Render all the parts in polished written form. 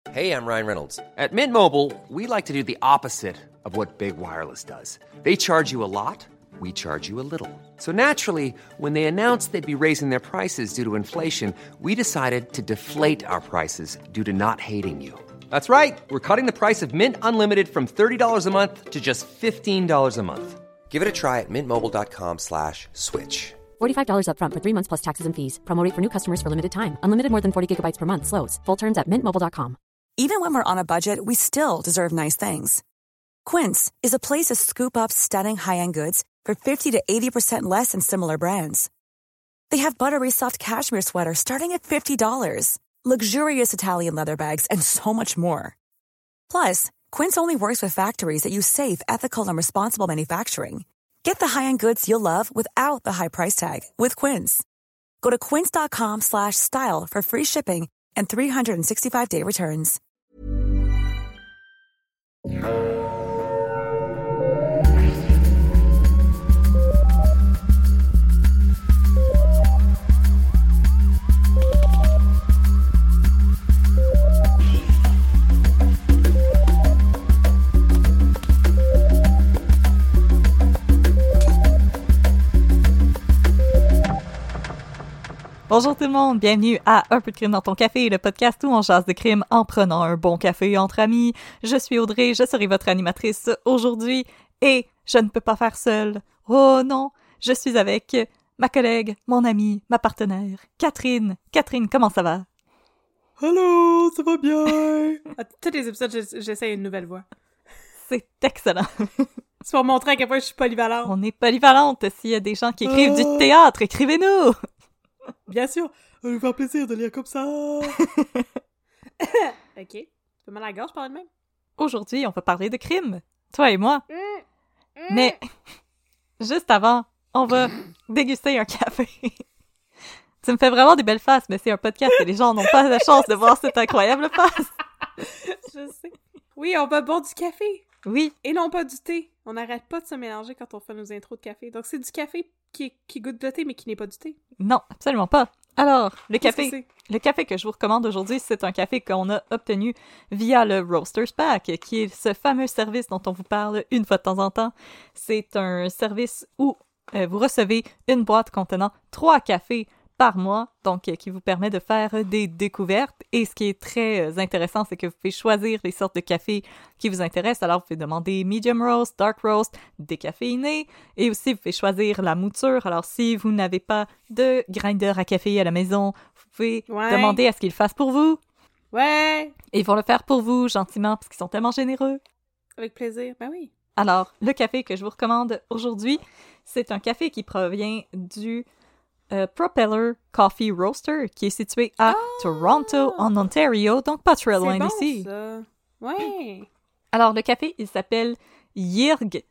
Hey, I'm Ryan Reynolds. At Mint Mobile, we like to do the opposite of what Big Wireless does. They charge you a lot, we charge you a little. So naturally, when they announced they'd be raising their prices due to inflation, we decided to deflate our prices due to not hating you. That's right. We're cutting the price of Mint Unlimited from $30 a month to just $15 a month. Give it a try at mintmobile.com/switch. $45 up front for 3 months plus taxes and fees. Promo rate for new customers for limited time. Unlimited more than 40 gigabytes per month. Slows full terms at mintmobile.com. Even when we're on a budget, we still deserve nice things. Quince is a place to scoop up stunning high-end goods for 50 to 80% less than similar brands. They have buttery soft cashmere sweaters starting at $50, luxurious Italian leather bags, and so much more. Plus, Quince only works with factories that use safe, ethical, and responsible manufacturing. Get the high-end goods you'll love without the high price tag with Quince. Go to quince.com/style for free shipping and 365-day returns. Bonjour tout le monde, bienvenue à Un peu de crime dans ton café, le podcast où on jase de crime en prenant un bon café entre amis. Je suis Audrey, je serai votre animatrice aujourd'hui et je ne peux pas faire seule. Oh non, je suis avec ma collègue, mon amie, ma partenaire, Catherine. Catherine, comment ça va? Allô, ça va bien? À tous les épisodes, j'essaie une nouvelle voix. C'est excellent. C'est pour montrer à quel point je suis polyvalente. On est polyvalente. S'il y a des gens qui écrivent du théâtre, écrivez-nous! Bien sûr, ça va me faire plaisir de lire comme ça. Ok, tu peux mal à la gorge parler de même? Aujourd'hui, on va parler de crime, toi et moi. Mais, juste avant, on va déguster un café. Tu me fais vraiment des belles faces, mais c'est un podcast et les gens n'ont pas la chance de voir cette incroyable face. Je sais. Oui, on va boire du café. Oui. Et non pas du thé. On n'arrête pas de se mélanger quand on fait nos intros de café. Donc c'est du café qui goûte le thé, mais qui n'est pas du thé. Non, absolument pas. Alors, le Qu'est-ce café que je vous recommande aujourd'hui, c'est un café qu'on a obtenu via le Roasters Pack, qui est ce fameux service dont on vous parle une fois de temps en temps. C'est un service où vous recevez une boîte contenant 3 cafés par mois, donc qui vous permet de faire des découvertes. Et ce qui est très intéressant, c'est que vous pouvez choisir les sortes de cafés qui vous intéressent. Alors, vous pouvez demander medium roast, dark roast, décaféiné. Et aussi, vous pouvez choisir la mouture. Alors, si vous n'avez pas de grinder à café à la maison, vous pouvez demander à ce qu'ils le fassent pour vous. Ouais! Et ils vont le faire pour vous, gentiment, parce qu'ils sont tellement généreux. Avec plaisir, ben oui. Alors, le café que je vous recommande aujourd'hui, c'est un café qui provient du Propeller Coffee Roaster, qui est situé à Toronto, en Ontario, donc pas très loin d'ici. C'est bon, ça. Ouais. Alors, le café, il s'appelle Yirgz,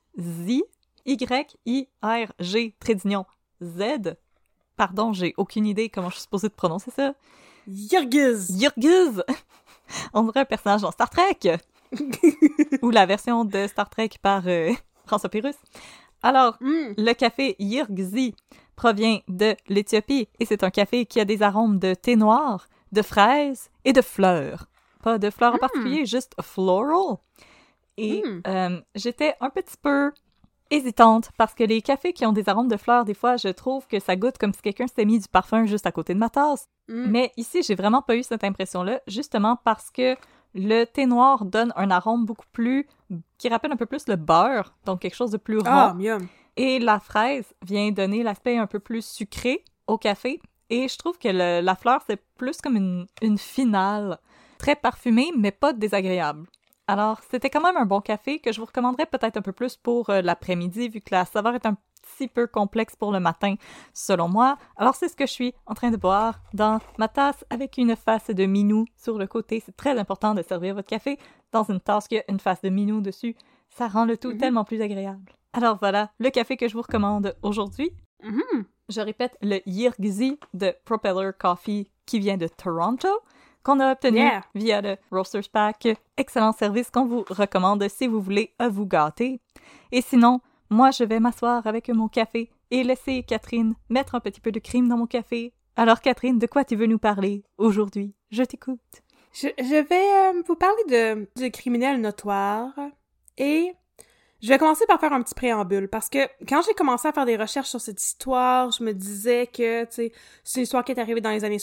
Y-I-R-G, trait d'union, Z. Pardon, j'ai aucune idée comment je suis supposée de prononcer ça. Yirgz! Yirgz! On dirait un personnage dans Star Trek! Ou la version de Star Trek par François Pérus. Alors, le café Yirgz provient de l'Éthiopie et c'est un café qui a des arômes de thé noir, de fraises et de fleurs. Pas de fleurs en particulier, juste floral. Et j'étais un petit peu hésitante parce que les cafés qui ont des arômes de fleurs, des fois, je trouve que ça goûte comme si quelqu'un s'était mis du parfum juste à côté de ma tasse. Mais ici, j'ai vraiment pas eu cette impression-là, justement parce que le thé noir donne un arôme beaucoup plus... qui rappelle un peu plus le beurre, donc quelque chose de plus rond. Ah, miam! Et la fraise vient donner l'aspect un peu plus sucré au café. Et je trouve que la fleur, c'est plus comme une finale. Très parfumée, mais pas désagréable. Alors, c'était quand même un bon café que je vous recommanderais peut-être un peu plus pour l'après-midi, vu que la saveur est un petit peu complexe pour le matin, selon moi. Alors, c'est ce que je suis en train de boire dans ma tasse avec une face de minou sur le côté. C'est très important de servir votre café dans une tasse qui a une face de minou dessus. Ça rend le tout tellement plus agréable. Alors voilà, le café que je vous recommande aujourd'hui. Je répète, le Yirgz de Propeller Coffee qui vient de Toronto, qu'on a obtenu via le Roasters Pack. Excellent service qu'on vous recommande si vous voulez vous gâter. Et sinon, moi je vais m'asseoir avec mon café et laisser Catherine mettre un petit peu de crime dans mon café. Alors Catherine, de quoi tu veux nous parler aujourd'hui? Je t'écoute. Je vais vous parler de criminels notoires et je vais commencer par faire un petit préambule parce que quand j'ai commencé à faire des recherches sur cette histoire, je me disais que, tu sais, c'est une histoire qui est arrivée dans les années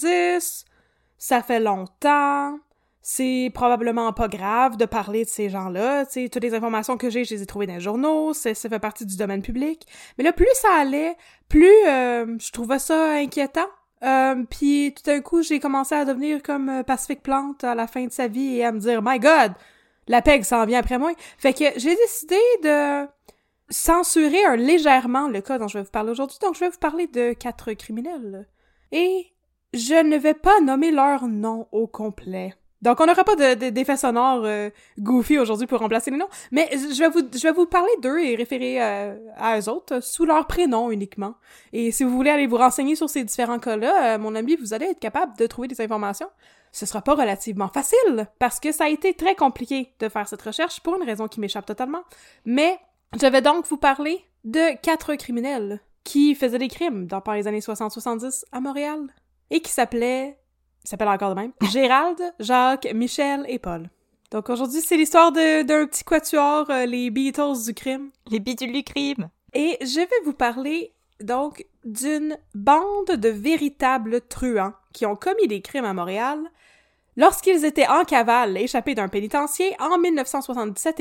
70, ça fait longtemps, c'est probablement pas grave de parler de ces gens-là, tu sais, toutes les informations que j'ai, je les ai trouvées dans les journaux, ça fait partie du domaine public. Mais là, plus ça allait, plus je trouvais ça inquiétant. Puis tout d'un coup, j'ai commencé à devenir comme Pacific Plante à la fin de sa vie et à me dire « My God! La PEG s'en vient après moi! » Fait que j'ai décidé de censurer légèrement le cas dont je vais vous parler aujourd'hui. Donc, je vais vous parler de 4 criminels. Et je ne vais pas nommer leur nom au complet. Donc, on n'aura pas d'effets sonores goofy aujourd'hui pour remplacer les noms, mais je vais vous parler d'eux et référer à eux autres sous leur prénom uniquement. Et si vous voulez aller vous renseigner sur ces différents cas-là, mon ami, vous allez être capable de trouver des informations. Ce sera pas relativement facile, parce que ça a été très compliqué de faire cette recherche pour une raison qui m'échappe totalement. Mais je vais donc vous parler de 4 criminels qui faisaient des crimes dans les années 60-70 à Montréal et qui s'appelaient... Il s'appelle encore de même. Gérald, Jacques, Michel et Paul. Donc aujourd'hui, c'est l'histoire d'un petit quatuor, les Beatles du crime. Les bidules du crime. Et je vais vous parler, donc, d'une bande de véritables truands qui ont commis des crimes à Montréal lorsqu'ils étaient en cavale échappés d'un pénitencier en 1977 et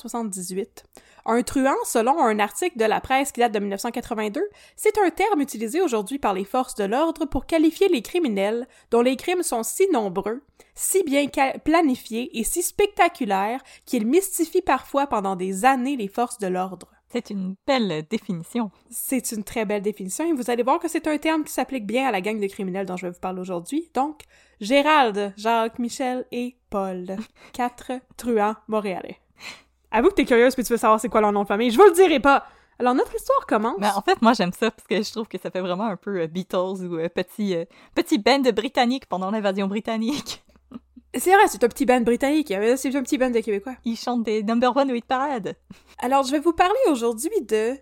1978. Un truand, selon un article de la presse qui date de 1982, c'est un terme utilisé aujourd'hui par les forces de l'ordre pour qualifier les criminels dont les crimes sont si nombreux, si bien planifiés et si spectaculaires qu'ils mystifient parfois pendant des années les forces de l'ordre. C'est une belle définition. C'est une très belle définition et vous allez voir que c'est un terme qui s'applique bien à la gang de criminels dont je vais vous parler aujourd'hui. Donc, Gérald, Jacques, Michel et Paul. 4 truands montréalais. Avoue que t'es curieuse puis tu veux savoir c'est quoi leur nom de famille. Je vous le dirai pas! Alors, notre histoire commence... Mais en fait, moi, j'aime ça parce que je trouve que ça fait vraiment un peu Beatles ou petit band britannique pendant l'invasion britannique. C'est vrai, c'est un petit band britannique, c'est un petit band de Québécois. Ils chantent des number one hit parade. Alors, je vais vous parler aujourd'hui de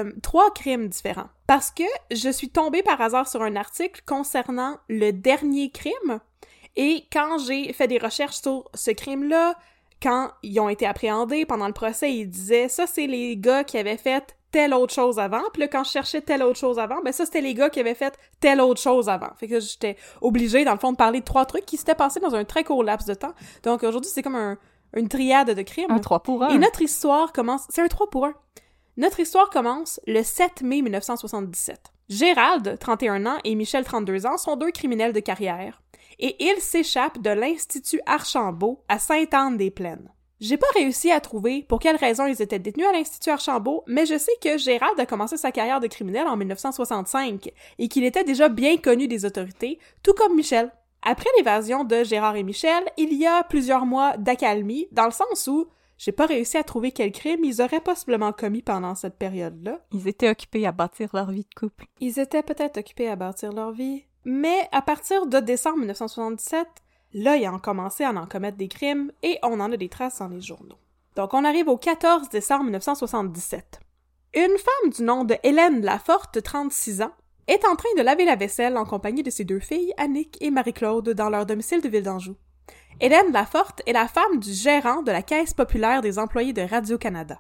3 crimes différents. Parce que je suis tombée par hasard sur un article concernant le dernier crime. Et quand j'ai fait des recherches sur ce crime-là, quand ils ont été appréhendés pendant le procès, ils disaient « Ça, c'est les gars qui avaient fait telle autre chose avant. » Puis là, quand je cherchais telle autre chose avant, ben ça, c'était les gars qui avaient fait telle autre chose avant. Fait que j'étais obligée, dans le fond, de parler de 3 trucs qui s'étaient passés dans un très court laps de temps. Donc aujourd'hui, c'est comme une triade de crimes. Un 3 pour 1. Et notre histoire commence... C'est un 3 pour 1. Notre histoire commence le 7 mai 1977. Gérald, 31 ans, et Michel, 32 ans, sont 2 criminels de carrière. Et ils s'échappent de l'Institut Archambault à Sainte-Anne-des-Plaines. J'ai pas réussi à trouver pour quelles raisons ils étaient détenus à l'Institut Archambault, mais je sais que Gérald a commencé sa carrière de criminel en 1965 et qu'il était déjà bien connu des autorités, tout comme Michel. Après l'évasion de Gérard et Michel, il y a plusieurs mois d'accalmie, dans le sens où j'ai pas réussi à trouver quel crime ils auraient possiblement commis pendant cette période-là. Ils étaient occupés à bâtir leur vie de couple. Ils étaient peut-être occupés à bâtir leur vie, mais à partir de décembre 1977, là, ils ont commencé à en commettre des crimes et on en a des traces dans les journaux. Donc, on arrive au 14 décembre 1977. Une femme du nom de Hélène Laforte, 36 ans, est en train de laver la vaisselle en compagnie de ses 2 filles, Annick et Marie-Claude, dans leur domicile de Ville d'Anjou. Hélène Laforte est la femme du gérant de la Caisse populaire des employés de Radio-Canada.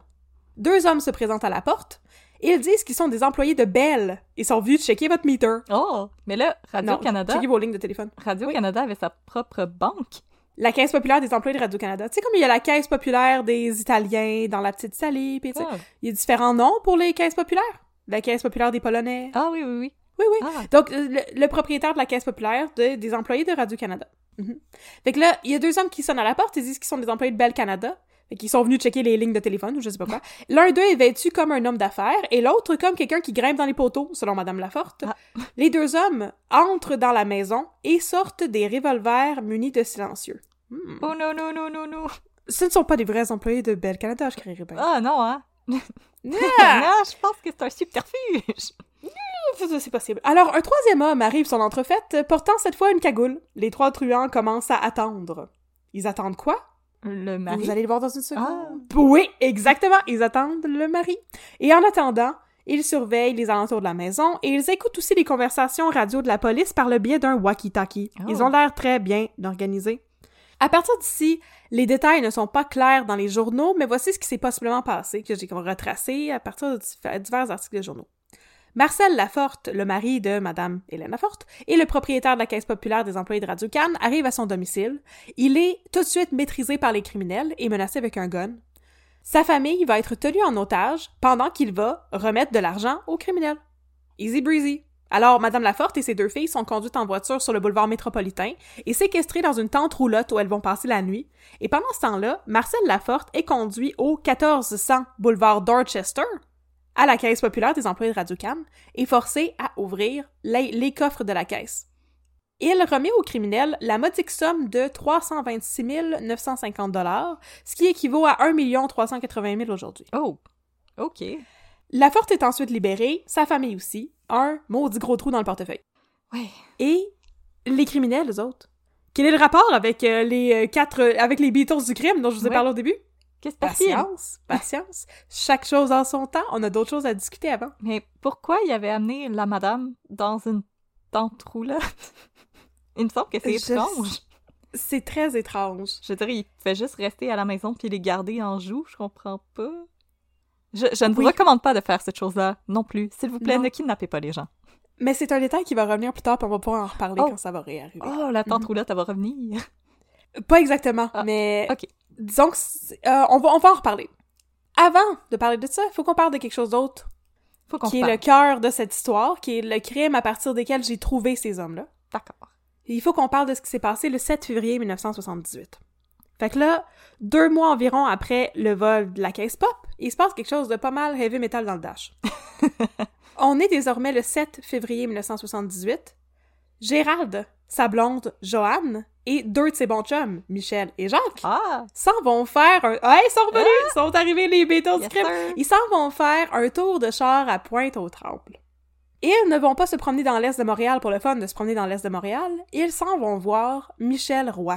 2 hommes se présentent à la porte. Ils disent qu'ils sont des employés de Bell. Ils sont venus checker votre meter. Oh! Mais là, Radio-Canada... checker vos lignes de téléphone. Radio-Canada avait sa propre banque. La Caisse populaire des employés de Radio-Canada. Tu sais, comme il y a la Caisse populaire des Italiens dans la Petite Italie, puis il y a différents noms pour les caisses populaires. La Caisse populaire des Polonais. Ah oui, oui, oui. Oui, oui. Ah. Donc, le propriétaire de la Caisse populaire des employés de Radio-Canada. Mm-hmm. Fait que là, il y a 2 hommes qui sonnent à la porte, ils disent qu'ils sont des employés de Bell Canada. Fait qu'ils sont venus checker les lignes de téléphone, ou je sais pas quoi. L'un d'eux est vêtu comme un homme d'affaires, et l'autre comme quelqu'un qui grimpe dans les poteaux, selon Madame Laforte. Ah. Les 2 hommes entrent dans la maison et sortent des revolvers munis de silencieux. Oh non, non, non, non, non! Ce ne sont pas des vrais employés de Bell Canada, je crierais bien. Ah non, hein? Non, je pense que c'est un subterfuge! C'est possible. Alors, un 3e homme arrive son entrefaite, portant cette fois une cagoule. Les 3 truands commencent à attendre. Ils attendent quoi? Le mari. Vous allez le voir dans une seconde. Ah. Oui, exactement. Ils attendent le mari. Et en attendant, Ils surveillent les alentours de la maison et ils écoutent aussi les conversations radio de la police par le biais d'un walkie-talkie. Oh. Ils ont l'air très bien organisés. À partir d'ici, les détails ne sont pas clairs dans les journaux, mais voici ce qui s'est possiblement passé, que j'ai retracé à partir de divers articles de journaux. Marcel Laforte, le mari de Madame Hélène Laforte, et le propriétaire de la Caisse populaire des employés de Radio-Can arrivent à son domicile. Il est tout de suite maîtrisé par les criminels et menacé avec un gun. Sa famille va être tenue en otage pendant qu'il va remettre de l'argent aux criminels. Easy breezy. Alors, Madame Laforte et ses 2 filles sont conduites en voiture sur le boulevard métropolitain et séquestrées dans une tente roulotte où elles vont passer la nuit. Et pendant ce temps-là, Marcel Laforte est conduit au 1400 boulevard Dorchester, à la Caisse populaire des employés de Radio-Can, et forcé à ouvrir les coffres de la caisse. Il remet aux criminels la modique somme de 326 950 $, ce qui équivaut à 1 380 000 aujourd'hui. Oh, OK. Laforte est ensuite libéré, sa famille aussi, un maudit gros trou dans le portefeuille. Ouais. Et les criminels, eux autres. Quel est le rapport avec avec les Beatles du crime dont je vous ai parlé au début? Qu'est-ce que c'est? Patience. Chaque chose en son temps, on a d'autres choses à discuter avant. Mais pourquoi il avait amené la madame dans une tente roulotte? Il me semble que c'est étrange. C'est très étrange. Je dirais, il fait juste rester à la maison puis les garder en joue, je comprends pas. Je ne vous recommande pas de faire cette chose-là non plus. S'il vous plaît, ne kidnappez pas les gens. Mais c'est un détail qui va revenir plus tard, puis on va pouvoir en reparler quand ça va réarriver. Oh, la tente roulotte, elle va revenir. Pas exactement, mais OK. Disons que on va en reparler. Avant de parler de ça, il faut qu'on parle de quelque chose d'autre. Qui est le cœur de cette histoire, qui est le crime à partir desquels j'ai trouvé ces hommes-là. D'accord. Et il faut qu'on parle de ce qui s'est passé le 7 février 1978. Fait que là, 2 mois environ après le vol de la caisse pop, il se passe quelque chose de pas mal heavy metal dans le dash. On est désormais le 7 février 1978. Gérald, sa blonde, Joanne, et 2 de ses bons chums, Michel et Jacques, s'en vont faire un... Ah, ils sont revenus! Ils sont arrivés, les Beatles du crime! Ils s'en vont faire un tour de char à Pointe-aux-Trembles. Ils ne vont pas se promener dans l'Est de Montréal pour le fun de se promener dans l'Est de Montréal, ils s'en vont voir Michel Roy.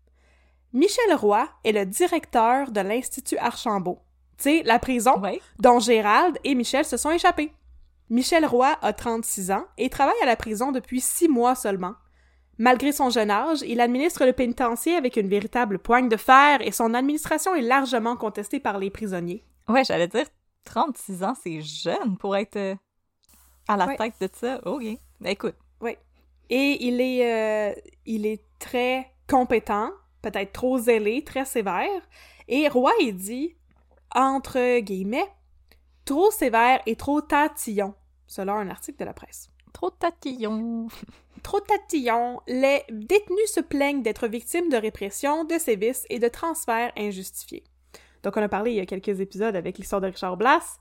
Michel Roy est le directeur de l'Institut Archambault. Tu sais, la prison dont Gérald et Michel se sont échappés. Michel Roy a 36 ans et travaille à la prison depuis 6 mois seulement. Malgré son jeune âge, il administre le pénitencier avec une véritable poigne de fer et son administration est largement contestée par les prisonniers. Ouais, j'allais dire, 36 ans, c'est jeune pour être à la tête de ça. OK. Ben, écoute. Oui. Et il est très compétent, peut-être trop zélé, très sévère. Et Roy est dit, entre guillemets, trop sévère et trop tatillon, selon un article de la presse. Trop tatillon. Trop tatillon, les détenus se plaignent d'être victimes de répression, de sévices et de transferts injustifiés. Donc on a parlé il y a quelques épisodes avec l'histoire de Richard Blass,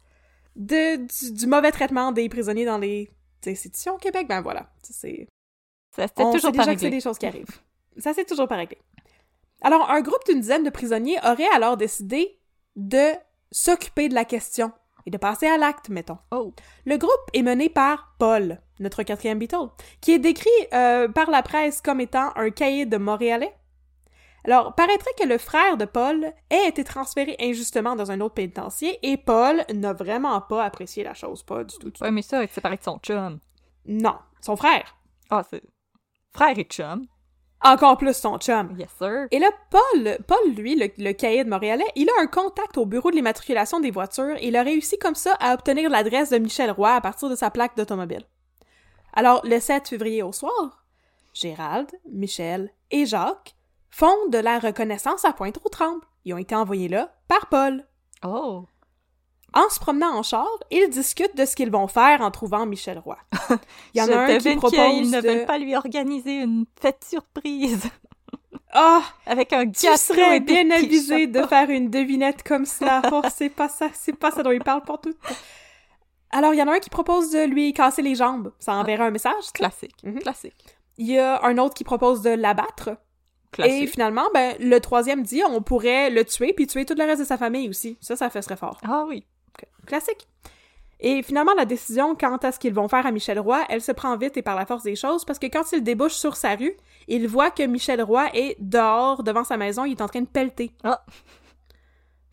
du mauvais traitement des prisonniers dans les institutions au Québec. Ben voilà, ça c'était toujours pas réglé. C'est des choses qui arrivent. Ça s'est toujours pas réglé. Alors un groupe d'une dizaine de prisonniers aurait alors décidé de s'occuper de la question et de passer à l'acte, mettons. Le groupe est mené par Paul, notre 4e Beatle, qui est décrit par la presse comme étant un caïd de Montréalais. Alors, paraîtrait que le frère de Paul ait été transféré injustement dans un autre pénitencier et Paul n'a vraiment pas apprécié la chose, pas du tout. Ouais, mais ça, c'est pareil de son chum. Non, son frère. Ah, c'est frère et chum. Encore plus son chum. Yes, sir. Et là, Paul, lui, le caïd montréalais, il a un contact au bureau de l'immatriculation des voitures et il a réussi comme ça à obtenir l'adresse de Michel Roy à partir de sa plaque d'automobile. Alors, le 7 février au soir, Gérald, Michel et Jacques font de la reconnaissance à Pointe-aux-Trembles. Ils ont été envoyés là par Paul. Oh! En se promenant en char, ils discutent de ce qu'ils vont faire en trouvant Michel Roy. Il y en a un qui propose qu'ils ne veulent pas lui organiser une fête surprise. Avec un gâteau. Tu serais bien avisé de faire une devinette comme ça. Oh, c'est pas ça dont il parle pour tout. Alors, il y en a un qui propose de lui casser les jambes. Ça enverrait un message. Classique. Classique. Il y a un autre qui propose de l'abattre. Classique. Et finalement, le 3e dit on pourrait le tuer puis tuer tout le reste de sa famille aussi. Ça serait fort. Ah oui. Classique. Et finalement, la décision quant à ce qu'ils vont faire à Michel Roy, elle se prend vite et par la force des choses, parce que quand il débouche sur sa rue, il voit que Michel Roy est dehors, devant sa maison, il est en train de pelleter.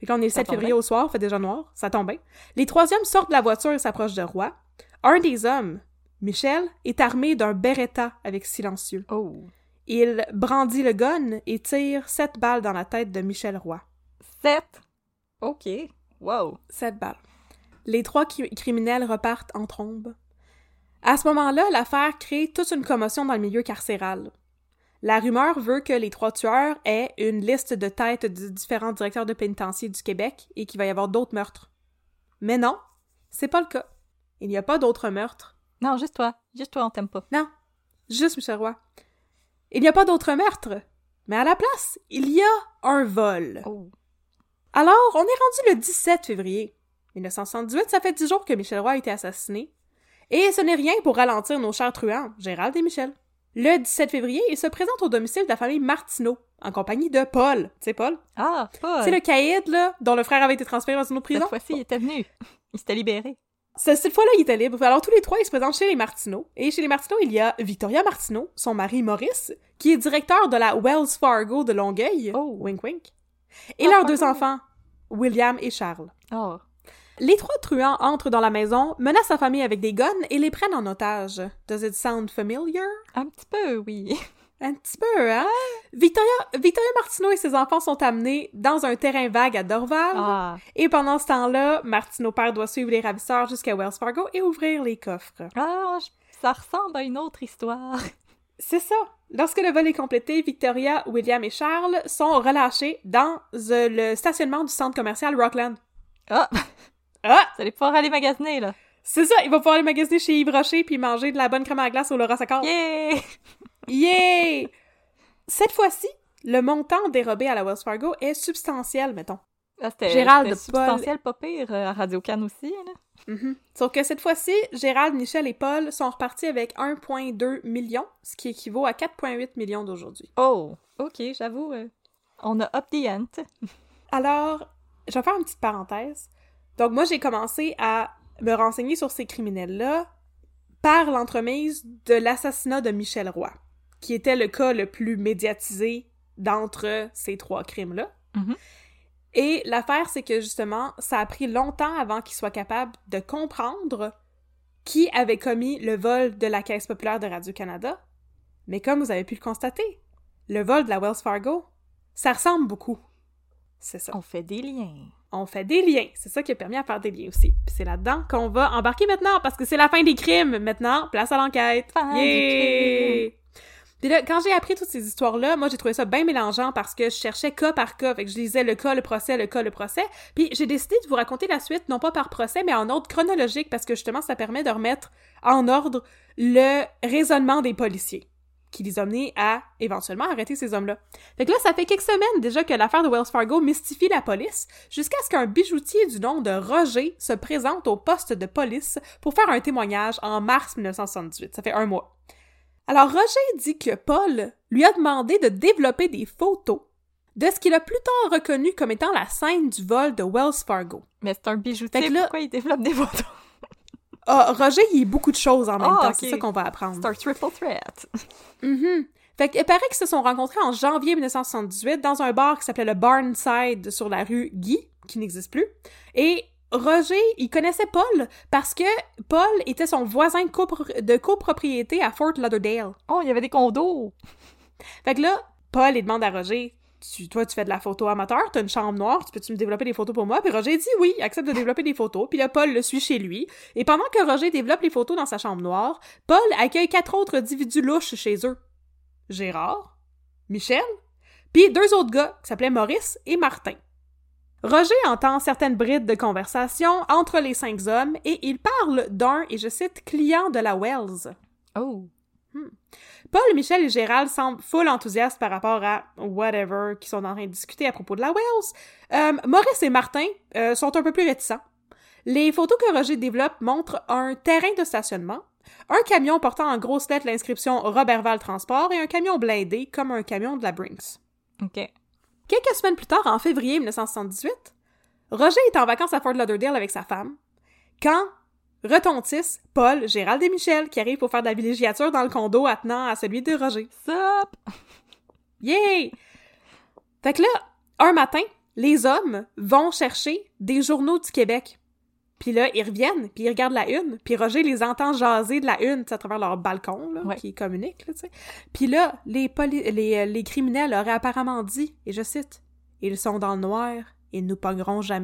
Fait que là, on est le 7 tombe février bien. au soir, fait déjà noir, ça tombe bien. Les troisièmes sortent de la voiture et s'approchent de Roy. Un des hommes, Michel, est armé d'un Beretta avec silencieux. Oh. Il brandit le gun et tire 7 balles dans la tête de Michel Roy. 7. OK. Wow. 7 balles. Les 3 criminels repartent en trombe. À ce moment-là, l'affaire crée toute une commotion dans le milieu carcéral. La rumeur veut que les 3 tueurs aient une liste de têtes de différents directeurs de pénitencier du Québec et qu'il va y avoir d'autres meurtres. Mais non, c'est pas le cas. Il n'y a pas d'autres meurtres. Non, juste toi. Juste toi, on t'aime pas. Non, juste Michel Roy. Il n'y a pas d'autres meurtres. Mais à la place, il y a un vol. Oh. Alors, on est rendu le 17 février 1978, ça fait 10 jours que Michel Roy a été assassiné. Et ce n'est rien pour ralentir nos chers truands, Gérald et Michel. Le 17 février, il se présente au domicile de la famille Martineau, en compagnie de Paul. Tu sais, Paul? Ah, Paul. C'est le caïd, là, dont le frère avait été transféré dans une autre prison. Cette fois-ci, il était venu. Il s'était libéré. Cette fois-là, il était libre. Alors, tous les 3, ils se présentent chez les Martineau. Et chez les Martineau, il y a Victoria Martineau, son mari Maurice, qui est directeur de la Wells Fargo de Longueuil. Oh. Wink wink. Et leurs Fargo. 2 enfants, William et Charles. Oh. Les 3 truands entrent dans la maison, menacent la famille avec des guns et les prennent en otage. Does it sound familiar? Un petit peu, oui. Un petit peu, hein? Victoria Martineau et ses enfants sont amenés dans un terrain vague à Dorval. Ah. Et pendant ce temps-là, Martineau père doit suivre les ravisseurs jusqu'à Wells Fargo et ouvrir les coffres. Ah, ça ressemble à une autre histoire. C'est ça. Lorsque le vol est complété, Victoria, William et Charles sont relâchés dans le stationnement du centre commercial Rockland. Ah! Ah! Vous allez pouvoir aller magasiner, là. C'est ça, il va pouvoir aller magasiner chez Yves Rocher puis manger de la bonne crème à glace au Laura Saccord. Yeah! Yeah! Cette fois-ci, le montant dérobé à la Wells Fargo est substantiel, mettons. Ah, c'était Gérald, c'était Paul- substantiel, pas pire, à Radio-Can aussi, là. Mhm. Sauf que cette fois-ci, Gérald, Michel et Paul sont repartis avec 1,2 million, ce qui équivaut à 4,8 millions d'aujourd'hui. Oh! OK, j'avoue, on a up the ante. Alors, je vais faire une petite parenthèse. Donc moi, j'ai commencé à me renseigner sur ces criminels-là par l'entremise de l'assassinat de Michel Roy, qui était le cas le plus médiatisé d'entre ces 3 crimes-là. Mhm. Et l'affaire, c'est que justement, ça a pris longtemps avant qu'ils soient capables de comprendre qui avait commis le vol de la Caisse populaire de Radio-Canada. Mais comme vous avez pu le constater, le vol de la Wells Fargo, ça ressemble beaucoup. C'est ça. On fait des liens. On fait des liens. C'est ça qui a permis à faire des liens aussi. Puis c'est là-dedans qu'on va embarquer maintenant, parce que c'est la fin des crimes. Maintenant, place à l'enquête. Fin Yeah! des crimes. Puis là, quand j'ai appris toutes ces histoires-là, moi, j'ai trouvé ça bien mélangeant parce que je cherchais cas par cas. Fait que je lisais le cas, le procès, le cas, le procès. Puis j'ai décidé de vous raconter la suite, non pas par procès, mais en ordre chronologique, parce que justement, ça permet de remettre en ordre le raisonnement des policiers, qui les a menés à, éventuellement, arrêter ces hommes-là. Fait que là, ça fait quelques semaines déjà que l'affaire de Wells Fargo mystifie la police, jusqu'à ce qu'un bijoutier du nom de Roger se présente au poste de police pour faire un témoignage en mars 1978. Ça fait 1 mois. Alors, Roger dit que Paul lui a demandé de développer des photos de ce qu'il a plus tard reconnu comme étant la scène du vol de Wells Fargo. Mais c'est un bijoutier, Fait que là- pourquoi il développe des photos? Ah, Roger, il est beaucoup de choses en même Ah, temps, ok. c'est ça qu'on va apprendre. C'est un triple threat. Mhm. Fait qu'il paraît qu'ils se sont rencontrés en janvier 1978 dans un bar qui s'appelait le Barnside sur la rue Guy, qui n'existe plus. Et Roger, il connaissait Paul parce que Paul était son voisin de copropriété à Fort Lauderdale. Oh, il y avait des condos! Fait que là, Paul, il demande à Roger, toi, tu fais de la photo amateur, t'as une chambre noire, peux-tu me développer des photos pour moi? Puis Roger dit oui, il accepte de développer des photos. Puis là, Paul le suit chez lui. Et pendant que Roger développe les photos dans sa chambre noire, Paul accueille 4 autres individus louches chez eux. Gérard, Michel, puis 2 autres gars qui s'appelaient Maurice et Martin. Roger entend certaines brides de conversation entre les 5 hommes et il parle d'un, et je cite, client de la Wells. Oh! Paul, Michel et Gérald semblent full enthousiastes par rapport à whatever qu'ils sont en train de discuter à propos de la Wells. Maurice et Martin sont un peu plus réticents. Les photos que Roger développe montrent un terrain de stationnement, un camion portant en grosses lettres l'inscription Roberval Transport et un camion blindé comme un camion de la Brinks. OK. Quelques semaines plus tard, en février 1978, Roger est en vacances à Fort Lauderdale avec sa femme, quand retentissent Paul, Gérald et Michel qui arrivent pour faire de la villégiature dans le condo attenant à celui de Roger. Sup! Yay! Fait que là, un matin, les hommes vont chercher des journaux du Québec. Puis là, ils reviennent, puis ils regardent la une, puis Roger les entend jaser de la une, à travers leur balcon, là, qui communique, là, tu sais. Puis là, les criminels auraient apparemment dit, et je cite, « Ils sont dans le noir, ils nous pogneront jamais. »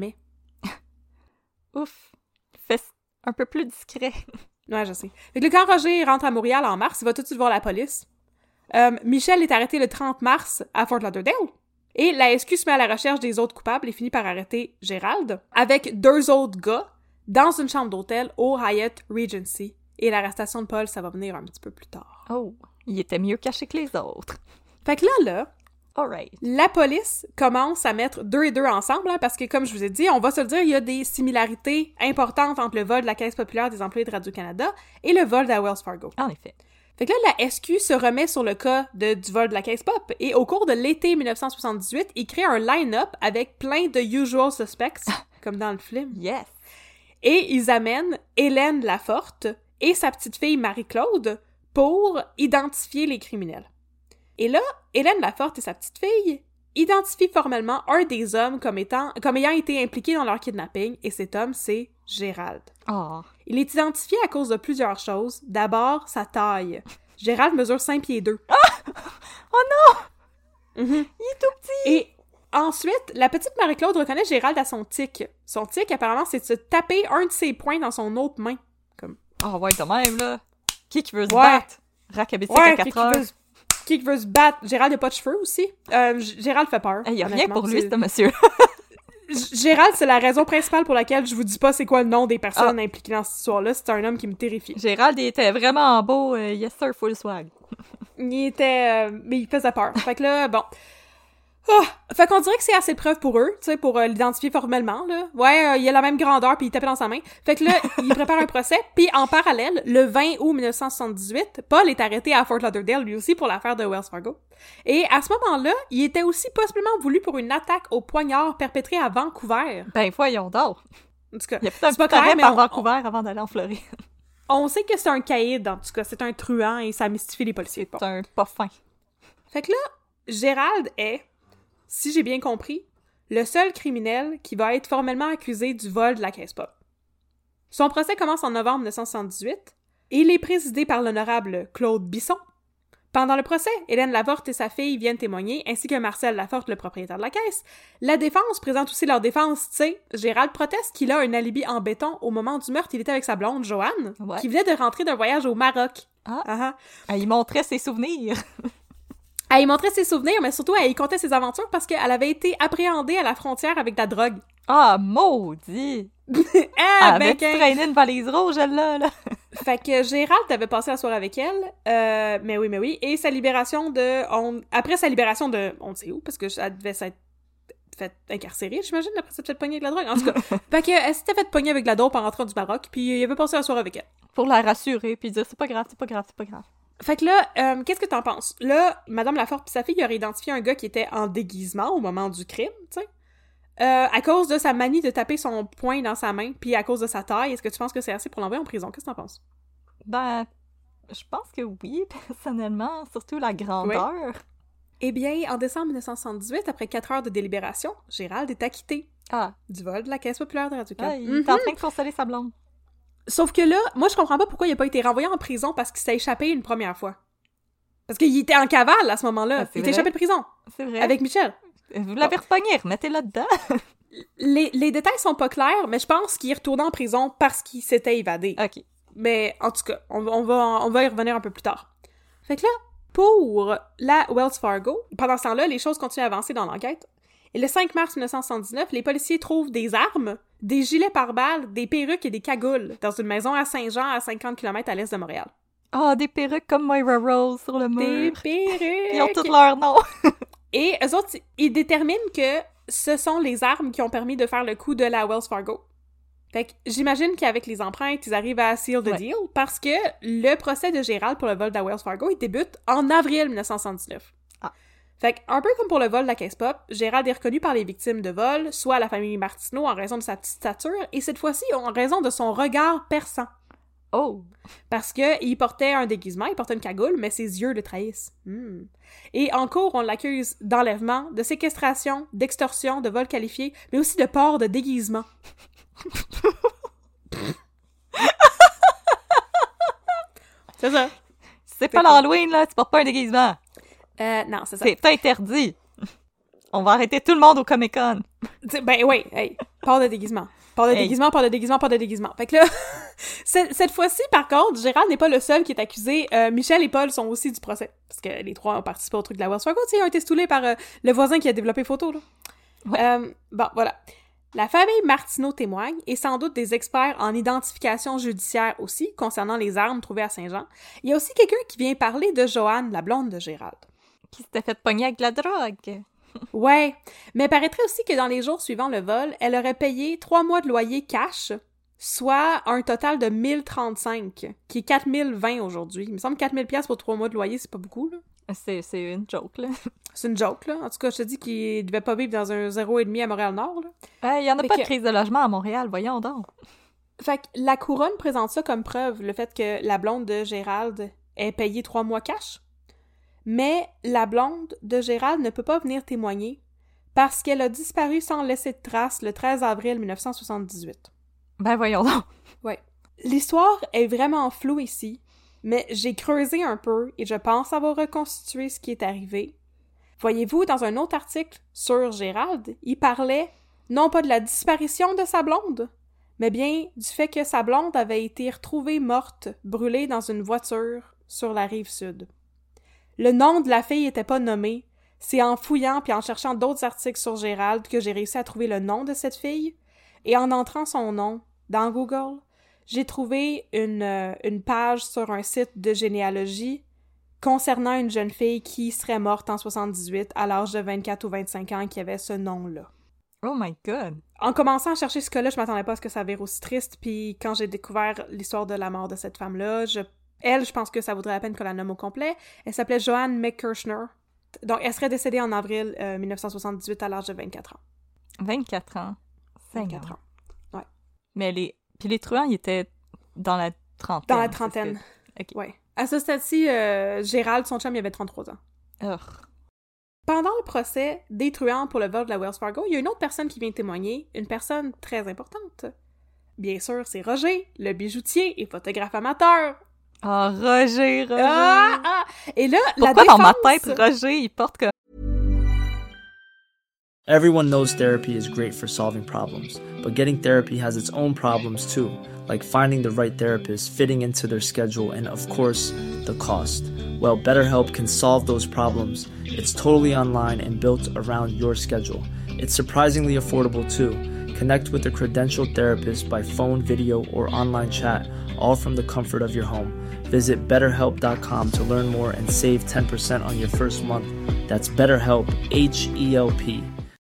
Ouf. Fais un peu plus discret. Ouais, je sais. Fait que là, quand Roger rentre à Montréal en mars, il va tout de suite voir la police. Michel est arrêté le 30 mars à Fort Lauderdale. Et la SQ se met à la recherche des autres coupables et finit par arrêter Gérald avec 2 autres gars dans une chambre d'hôtel au Hyatt Regency. Et l'arrestation de Paul, ça va venir un petit peu plus tard. Oh, il était mieux caché que les autres. Fait que là, alright, la police commence à mettre 2 et 2 ensemble, hein, parce que, comme je vous ai dit, on va se le dire, il y a des similarités importantes entre le vol de la Caisse populaire des employés de Radio-Canada et le vol de la Wells Fargo. En effet. Fait que là, la SQ se remet sur le cas du vol de la Caisse Pop, et au cours de l'été 1978, il crée un line-up avec plein de usual suspects, comme dans le film. Yes! Et ils amènent Hélène Laforte et sa petite-fille Marie-Claude pour identifier les criminels. Et là, Hélène Laforte et sa petite-fille identifient formellement un des hommes comme ayant été impliqué dans leur kidnapping, et cet homme, c'est Gérald. Oh. Il est identifié à cause de plusieurs choses. D'abord, sa taille. Gérald mesure 5 pieds 2. Ah! Oh non! Il est tout petit! Et ensuite, la petite Marie-Claude reconnaît Gérald à son tic. Son tic, apparemment, c'est de se taper un de ses poings dans son autre main. Comme... Ah ouais, quand même, là. Qui veut se battre? Raccabétique à 4 heures. Qui veut se battre? Gérald n'a pas de cheveux aussi. Gérald fait peur. Il y a rien pour lui, ce monsieur. Gérald, c'est la raison principale pour laquelle je vous dis pas c'est quoi le nom des personnes impliquées dans cette histoire-là. C'est un homme qui me terrifie. Gérald, il était vraiment beau. Yes sir, full swag. Il était... mais il faisait peur. Fait que là, bon... Oh! Fait qu'on dirait que c'est assez de preuves pour eux, tu sais, pour l'identifier formellement, là. Ouais, il a la même grandeur, puis il tapait dans sa main. Fait que là, il prépare un procès, puis en parallèle, le 20 août 1978, Paul est arrêté à Fort Lauderdale, lui aussi, pour l'affaire de Wells Fargo. Et à ce moment-là, il était aussi possiblement voulu pour une attaque au poignard perpétrée à Vancouver. Ben, voyons donc! En tout cas, il y a peut-être un peu par Vancouver avant d'aller en Floride. On sait que c'est un caïd, en tout cas, c'est un truand, et ça mystifie les policiers. C'est un pas fin. Fait que là, Gérald est... si j'ai bien compris, le seul criminel qui va être formellement accusé du vol de la Caisse Pop. Son procès commence en novembre 1978 et il est présidé par l'honorable Claude Bisson. Pendant le procès, Hélène Laforte et sa fille viennent témoigner, ainsi que Marcel Laforte, le propriétaire de la caisse. La défense présente aussi leur défense, tu sais. Gérald proteste qu'il a un alibi en béton. Au moment du meurtre, il était avec sa blonde, Joanne, qui venait de rentrer d'un voyage au Maroc. Il montrait ses souvenirs. Elle y montrait ses souvenirs, mais surtout, elle y contait ses aventures parce qu'elle avait été appréhendée à la frontière avec de la drogue. Ah, maudit! Elle avait traîné une valise rouge, elle, là. Fait que Gérald avait passé la soirée avec elle, mais oui, et sa libération après sa libération de... on ne sait où, parce que elle devait s'être fait incarcérer, j'imagine, après s'être fait pogner avec la drogue. En tout cas, fait qu'elle s'était fait pogner avec de la dope en rentrant du Maroc, puis il avait passé la soirée avec elle. Pour la rassurer, puis dire, c'est pas grave. Fait que là, qu'est-ce que t'en penses? Là, Madame Laforte pis sa fille aurait identifié un gars qui était en déguisement au moment du crime, tu sais. À cause de sa manie de taper son poing dans sa main, puis à cause de sa taille, est-ce que tu penses que c'est assez pour l'envoyer en prison? Qu'est-ce que t'en penses? Ben, je pense que oui, personnellement, surtout la grandeur. Oui. Eh bien, en décembre 1978, après 4 heures de délibération, Gérald est acquitté du vol de la Caisse populaire de Radio-Canada. Il est en train de consoler sa blonde. Sauf que là, moi, je comprends pas pourquoi il a pas été renvoyé en prison parce qu'il s'est échappé une première fois. Parce qu'il était en cavale à ce moment-là. Il était échappé de prison. C'est vrai. Avec Michel. Vous l'avez repogné, remettez-le dedans. Les détails sont pas clairs, mais je pense qu'il est retourné en prison parce qu'il s'était évadé. OK. Mais en tout cas, on va y revenir un peu plus tard. Fait que là, pour la Wells Fargo, pendant ce temps-là, les choses continuent à avancer dans l'enquête. Et le 5 mars 1979, les policiers trouvent des armes, des gilets pare-balles, des perruques et des cagoules dans une maison à Saint-Jean, à 50 km à l'est de Montréal. Des perruques comme Moira Rose sur le mur. Des perruques! Ils ont tous leur nom. Et eux autres, ils déterminent que ce sont les armes qui ont permis de faire le coup de la Wells Fargo. Fait que j'imagine qu'avec les empreintes, ils arrivent à seal the deal, parce que le procès de Gérald pour le vol de la Wells Fargo, il débute en avril 1979. Fait que, un peu comme pour le vol de la Caisse Pop, Gérald est reconnu par les victimes de vol, soit la famille Martineau en raison de sa petite stature, et cette fois-ci en raison de son regard perçant. Oh! Parce que il portait un déguisement, il portait une cagoule, mais ses yeux le trahissent. Et en cours, on l'accuse d'enlèvement, de séquestration, d'extorsion, de vol qualifié, mais aussi de port de déguisement. C'est ça. C'est pas l'Halloween, là, tu portes pas un déguisement. Non, c'est ça. C'est interdit. On va arrêter tout le monde au Comic-Con. Ben oui, hey, port de déguisement. Port de déguisement, port de déguisement, port de déguisement. Fait que là, cette fois-ci, par contre, Gérald n'est pas le seul qui est accusé. Michel et Paul sont aussi du procès. Parce que les trois ont participé au truc de la Wells Fargo. Tu sais, ils ont été stoulés par le voisin qui a développé photo, là. Ouais. Bon, voilà. La famille Martineau témoigne, et sans doute des experts en identification judiciaire aussi, concernant les armes trouvées à Saint-Jean. Il y a aussi quelqu'un qui vient parler de Joanne, la blonde de Gérald. Qui s'était fait pogner avec de la drogue. Ouais, mais paraîtrait aussi que dans les jours suivant le vol, elle aurait payé 3 mois de loyer cash, soit un total de 1035, qui est 4020 aujourd'hui. Il me semble 4000 pièces pour 3 mois de loyer, c'est pas beaucoup, là. C'est une joke, là. C'est une joke, là. En tout cas, je te dis qu'il devait pas vivre dans un 0,5 à Montréal-Nord, là. Il y en a pas de crise de logement à Montréal, voyons donc. Fait que la couronne présente ça comme preuve, le fait que la blonde de Gérald ait payé 3 mois cash. Mais la blonde de Gérald ne peut pas venir témoigner parce qu'elle a disparu sans laisser de traces le 13 avril 1978. Ben voyons donc. Ouais. L'histoire est vraiment floue ici, mais j'ai creusé un peu et je pense avoir reconstitué ce qui est arrivé. Voyez-vous, dans un autre article sur Gérald, il parlait non pas de la disparition de sa blonde, mais bien du fait que sa blonde avait été retrouvée morte, brûlée dans une voiture sur la rive sud. Le nom de la fille était pas nommé. C'est en fouillant puis en cherchant d'autres articles sur Gérald que j'ai réussi à trouver le nom de cette fille. Et en entrant son nom dans Google, j'ai trouvé une page sur un site de généalogie concernant une jeune fille qui serait morte en 78 à l'âge de 24 ou 25 ans qui avait ce nom-là. Oh my God! En commençant à chercher ce cas-là, je m'attendais pas à ce que ça vire aussi triste, puis quand j'ai découvert l'histoire de la mort de cette femme-là, je pense que ça vaudrait la peine qu'on la nomme au complet. Elle s'appelait Joanne McKirchner. Donc, elle serait décédée en avril 1978 à l'âge de 24 ans. 24 ans. 24 ans. Ouais. Mais les truands, ils étaient dans la trentaine. Dans la trentaine. Ok. Ouais. À ce stade-ci, Gérald, son chum, il avait 33 ans. Urgh. Pendant le procès des truands pour le vol de la Wells Fargo, il y a une autre personne qui vient témoigner, une personne très importante. Bien sûr, c'est Roger, le bijoutier et photographe amateur. Ah, Roger! Et là, pourquoi la défense... dans ma tête, Roger, il porte comme... Everyone knows therapy is great for solving problems, but getting therapy has its own problems too, like finding the right therapist, fitting into their schedule, and of course, the cost. Well, BetterHelp can solve those problems. It's totally online and built around your schedule. It's surprisingly affordable too. Connect with a credentialed therapist by phone, video, or online chat, all from the comfort of your home. Visit BetterHelp.com to learn more and save 10% on your first month. That's BetterHelp, H-E-L-P.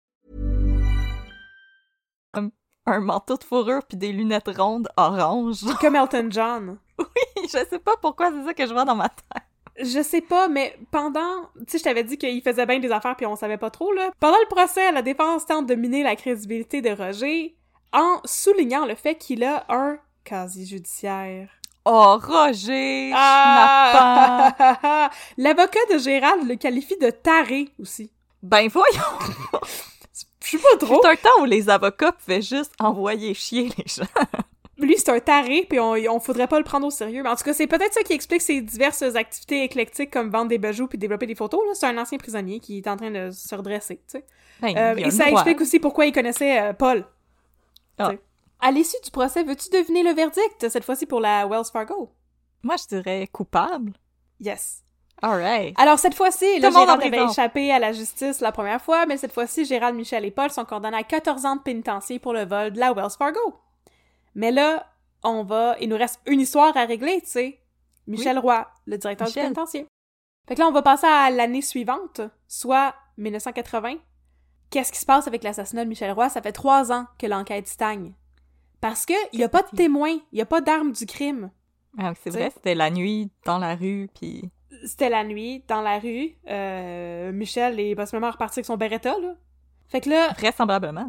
Un manteau de fourrure puis des lunettes rondes orange. Comme Elton John. Oui, je sais pas pourquoi c'est ça que je vois dans ma tête. Je sais pas, mais pendant... Tu sais, je t'avais dit qu'il faisait bien des affaires puis on savait pas trop, là. Pendant le procès, la défense tente de miner la crédibilité de Roger en soulignant le fait qu'il a un casier judiciaire. Oh, Roger! Schnappant! L'avocat de Gérald le qualifie de taré aussi. Ben voyons! Je sais pas trop. C'est un temps où les avocats pouvaient juste envoyer chier les gens. Lui, c'est un taré, puis on faudrait pas le prendre au sérieux. Mais en tout cas, c'est peut-être ça qui explique ses diverses activités éclectiques comme vendre des bijoux puis développer des photos. Là. C'est un ancien prisonnier qui est en train de se redresser, tu sais. Ben, et ça explique aussi pourquoi il connaissait Paul. Ah. À l'issue du procès, veux-tu deviner le verdict, cette fois-ci pour la Wells Fargo? Moi, je dirais coupable. Yes. Alright. Alors, cette fois-ci, là, Tout le monde en Gérald avait prison. échappé à la justice la première fois, mais cette fois-ci, Gérald, Michel et Paul sont condamnés à 14 ans de pénitencier pour le vol de la Wells Fargo. Mais là, il nous reste une histoire à régler, tu sais. Michel Roy, le directeur du pénitencier. Fait que là, on va passer à l'année suivante, soit 1980. Qu'est-ce qui se passe avec l'assassinat de Michel Roy? Ça fait 3 ans que l'enquête stagne. Parce que il y a pas de témoins, il y a pas d'armes du crime. Ah, c'est vrai, c'était la nuit, dans la rue, puis... C'était la nuit, dans la rue. Michel est possiblement reparti avec son Beretta, là. Fait que là... Vraisemblablement.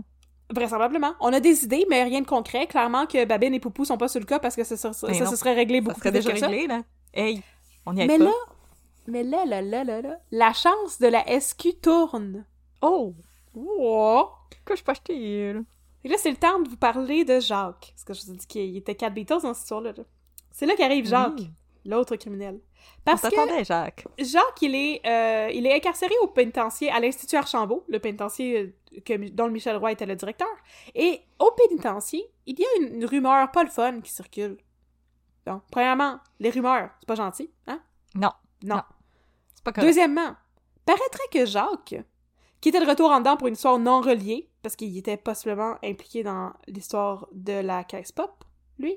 Vraisemblablement. On a des idées, mais rien de concret. Clairement que Babine et Poupou sont pas sur le cas parce que ça se serait réglé beaucoup plus vite que ça. Ça serait déjà réglé, là. Hey, on y est pas. Mais là, la chance de la SQ tourne. Oh! Wow! Que je peux acheter, là? Et là, c'est le temps de vous parler de Jacques. Parce que je vous ai dit qu'il était 4 Beatles dans cette histoire-là. C'est là qu'arrive Jacques, l'autre criminel. Parce on s'attendait, Jacques. Jacques, il est incarcéré au pénitencier à l'Institut Archambault, le pénitencier dont Michel Roy était le directeur. Et au pénitencier, il y a une rumeur pas le fun qui circule. Bon, premièrement, les rumeurs, c'est pas gentil, hein? Non. C'est pas correct. Deuxièmement, paraîtrait que Jacques, qui était de retour en dedans pour une histoire non reliée, parce qu'il était possiblement impliqué dans l'histoire de la caisse pop, lui.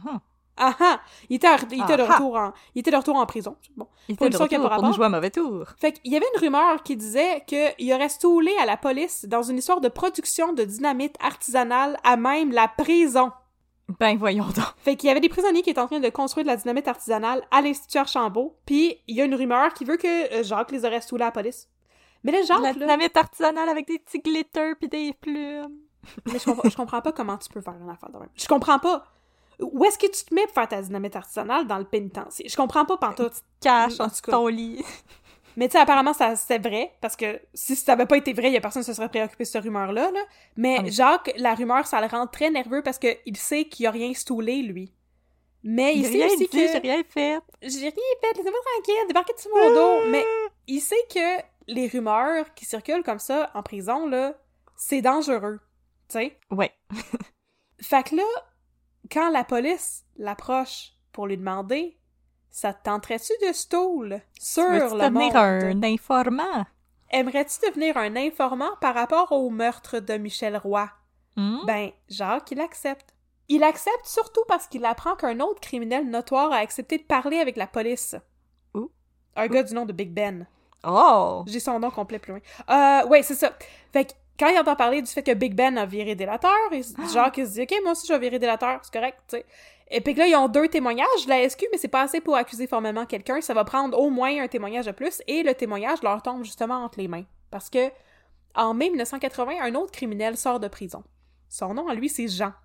Il était de retour en prison. Bon, il était de retour pour nous jouer un mauvais tour. Fait qu'il y avait une rumeur qui disait qu'il aurait stoulé à la police dans une histoire de production de dynamite artisanale à même la prison. Ben, voyons donc. Fait qu'il y avait des prisonniers qui étaient en train de construire de la dynamite artisanale à l'Institut Archambault, puis il y a une rumeur qui veut que Jacques les aurait stoulés à la police. Mais là, Jacques, la dynamite artisanale avec des petits glitters pis des plumes. Mais je comprends pas comment tu peux faire une affaire de même. Je comprends pas. Où est-ce que tu te mets pour faire ta dynamite artisanale dans le pénitencier? Je comprends pas pantoute. Cache en ton lit. Mais tu sais, apparemment, c'était vrai, parce que si ça avait pas été vrai, il y a personne qui se serait préoccupé de cette rumeur-là, là. Mais Jacques, la rumeur, ça le rend très nerveux parce qu'il sait qu'il a rien stoulé, lui. Mais il sait aussi que... J'ai rien fait, laissez-moi tranquille, débarquez sur mon dos. Mais il sait que les rumeurs qui circulent comme ça en prison, là, c'est dangereux, tu sais? Ouais. Fait que là, quand la police l'approche pour lui demander « Ça te tenterait-tu de stool sur le monde? » devenir un informant? Aimerais-tu devenir un informant par rapport au meurtre de Michel Roy? Ben, Jacques, il accepte. Il accepte surtout parce qu'il apprend qu'un autre criminel notoire a accepté de parler avec la police. Un gars du nom de Big Ben. Oh! J'ai son nom complet plus loin. Ouais, c'est ça. Fait que quand il entend parler du fait que Big Ben a viré délateur, Jacques il se dit « Ok, moi aussi je vais virer délateur, c'est correct, tu sais. » Et puis là, ils ont 2 témoignages de la SQ, mais c'est pas assez pour accuser formellement quelqu'un. Ça va prendre au moins un témoignage de plus, et le témoignage leur tombe justement entre les mains. Parce que, en mai 1980, un autre criminel sort de prison. Son nom à lui, c'est Jean.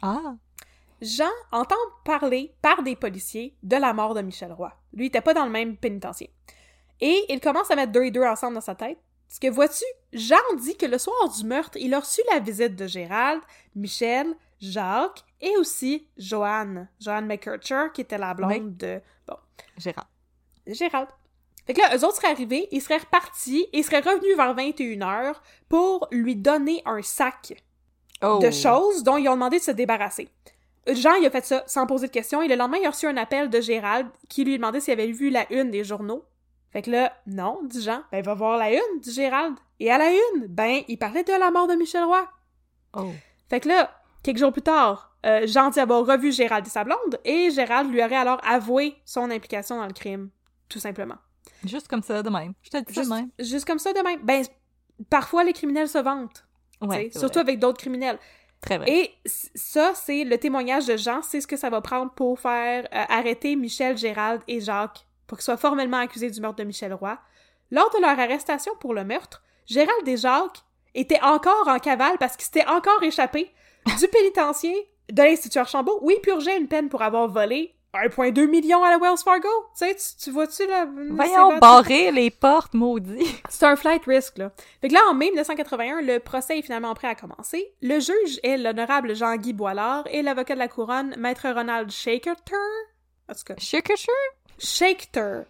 Jean entend parler par des policiers de la mort de Michel Roy. Lui, il était pas dans le même pénitencier. Et il commence à mettre 2 et 2 ensemble dans sa tête. Parce que, vois-tu, Jean dit que le soir du meurtre, il a reçu la visite de Gérald, Michel, Jacques et aussi Joanne McCurcher, qui était la blonde de... Bon. Gérald. Fait que là, eux autres seraient arrivés, ils seraient repartis et ils seraient revenus vers 21h pour lui donner un sac de choses dont ils ont demandé de se débarrasser. Jean, il a fait ça sans poser de questions et le lendemain, il a reçu un appel de Gérald qui lui demandait s'il avait vu la une des journaux. Fait que là, non, dit Jean. Ben, va voir la une, dit Gérald. Et à la une, ben, il parlait de la mort de Michel Roy. Fait que là, quelques jours plus tard, Jean dit avoir revu Gérald et sa blonde, et Gérald lui aurait alors avoué son implication dans le crime, tout simplement. Juste comme ça, de même. Je te dis ça de même. Juste comme ça, de même. Ben, parfois, les criminels se vantent. Ouais, surtout avec d'autres criminels. Très vrai. Et ça, c'est le témoignage de Jean, c'est ce que ça va prendre pour faire arrêter Michel, Gérald et Jacques, pour qu'ils soient formellement accusés du meurtre de Michel Roy. Lors de leur arrestation pour le meurtre, Gérald et Jacques étaient encore en cavale parce qu'ils s'étaient encore échappés du pénitencier de l'Institut Archambault où ils purgeaient une peine pour avoir volé 1,2 million à la Wells Fargo. Tu sais, tu vois-tu, là? Voyons, barrer les portes, maudit. C'est un flight risk, là. Fait que là, en mai 1981, le procès est finalement prêt à commencer. Le juge est l'honorable Jean-Guy Boilard et l'avocat de la couronne, maître Ronald Shaker. En tout cas. Schechter.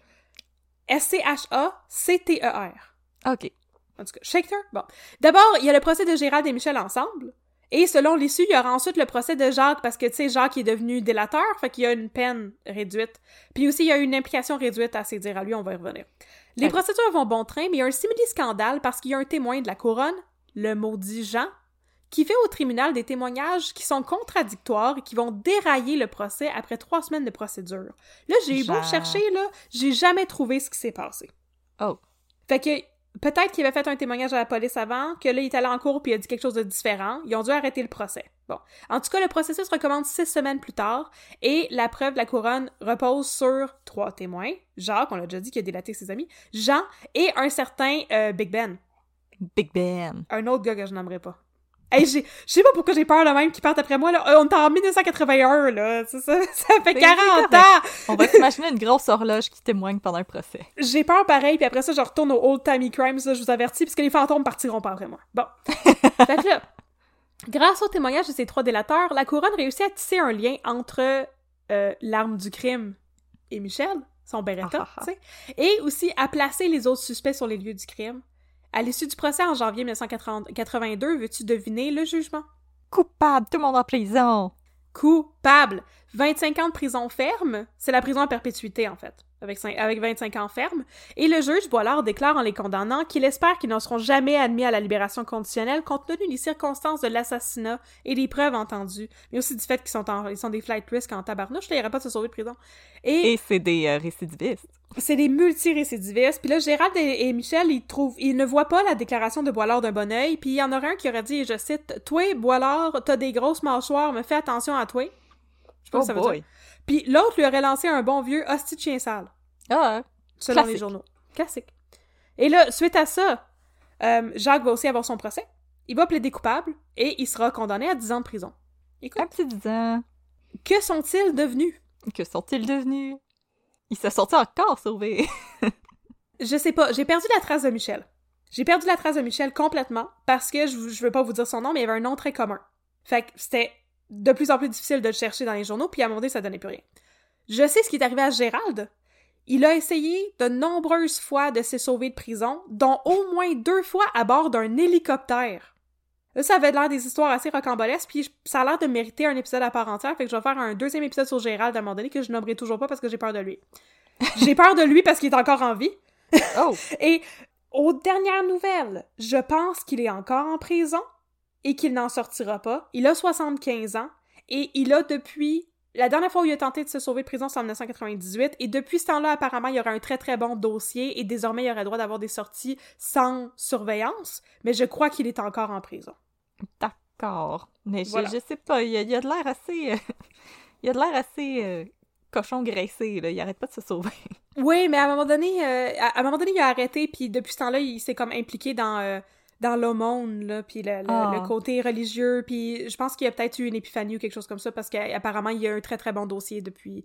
S-C-H-A-C-T-E-R. OK. En tout cas, Schechter. Bon. D'abord, il y a le procès de Gérald et Michel ensemble. Et selon l'issue, il y aura ensuite le procès de Jacques, parce que, tu sais, Jacques est devenu délateur, fait qu'il y a une peine réduite. Puis aussi, il y a une implication réduite à ses dires à lui, on va y revenir. Les procédures vont bon train, mais il y a un simili-scandale parce qu'il y a un témoin de la couronne, le maudit Jean, qui fait au tribunal des témoignages qui sont contradictoires et qui vont dérailler le procès après 3 semaines de procédure. Là, j'ai eu beau chercher, là, j'ai jamais trouvé ce qui s'est passé. Fait que, peut-être qu'il avait fait un témoignage à la police avant, que là, il est allé en cours puis il a dit quelque chose de différent. Ils ont dû arrêter le procès. Bon. En tout cas, le processus recommence 6 semaines plus tard et la preuve de la couronne repose sur 3 témoins. Jacques, on l'a déjà dit, qui a délaté ses amis. Jean et un certain Big Ben. Big Ben. Un autre gars que je n'aimerais pas. Hey, je sais pas pourquoi j'ai peur de même qu'ils partent après moi, là. On est en 1981, là. Ça fait 40 ans! On va s'imaginer une grosse horloge qui témoigne pendant un procès. J'ai peur pareil, puis après ça, je retourne au old-timey crimes, là, je vous avertis, parce que les fantômes partiront pas après moi. Bon. Fait que là, grâce au témoignage de ces 3 délateurs, la couronne réussit à tisser un lien entre l'arme du crime et Michel, son Beretta, tu sais, et aussi à placer les autres suspects sur les lieux du crime. À l'issue du procès en janvier 1982, veux-tu deviner le jugement? Coupable, tout le monde en prison! Coupable! 25 ans de prison ferme, c'est la prison à perpétuité, en fait, avec 25 ans ferme, et le juge Boilard déclare en les condamnant qu'il espère qu'ils ne seront jamais admis à la libération conditionnelle compte tenu des circonstances de l'assassinat et des preuves entendues, mais aussi du fait qu'ils sont des flight risks en tabarnouche, là, il n'y aurait pas de se sauver de prison. Et c'est des récidivistes. C'est des multi-récidivistes, puis là, Gérald et Michel, ils ne voient pas la déclaration de Boilard d'un bon œil, puis il y en aurait un qui aurait dit, et je cite, « Toi, Boilard, t'as des grosses mâchoires, mais fais attention à toi. » Je sais pas ce que ça veut dire. Puis l'autre lui aurait lancé un bon vieux hostie de chien sale. Ah, selon classique. Les journaux. Classique. Et là, suite à ça, Jacques va aussi avoir son procès. Il va plaider coupable et il sera condamné à 10 ans de prison. Écoute, un petit 10 ans. Que sont-ils devenus? Que sont-ils devenus? Ils se sont-ils encore sauvés? Je sais pas. J'ai perdu la trace de Michel. J'ai perdu la trace de Michel complètement parce que je veux pas vous dire son nom, mais il y avait un nom très commun. Fait que c'était de plus en plus difficile de le chercher dans les journaux, puis à un moment donné, ça donnait plus rien. Je sais ce qui est arrivé à Gérald. Il a essayé de nombreuses fois de se sauver de prison, dont au moins 2 fois à bord d'un hélicoptère. Là, ça avait l'air des histoires assez rocambolesques, puis ça a l'air de mériter un épisode à part entière, fait que je vais faire un 2e épisode sur Gérald à un moment donné que je nommerai toujours pas parce que j'ai peur de lui. J'ai peur de lui parce qu'il est encore en vie. Oh! Et aux dernières nouvelles, je pense qu'il est encore en prison et qu'il n'en sortira pas. Il a 75 ans et il a depuis... La dernière fois où il a tenté de se sauver de prison, c'est en 1998, et depuis ce temps-là, apparemment, il y aurait un très très bon dossier, et désormais, il aurait le droit d'avoir des sorties sans surveillance, mais je crois qu'il est encore en prison. D'accord. Mais Voilà. je sais pas, il y a de l'air assez... il y a de l'air assez cochon graissé, là. Il arrête pas de se sauver. Oui, mais à un moment donné, il a arrêté, puis depuis ce temps-là, il s'est comme impliqué dans l'aumône, là, puis le côté religieux, puis je pense qu'il y a peut-être eu une épiphanie ou quelque chose comme ça, parce qu'apparemment, il y a un très très bon dossier depuis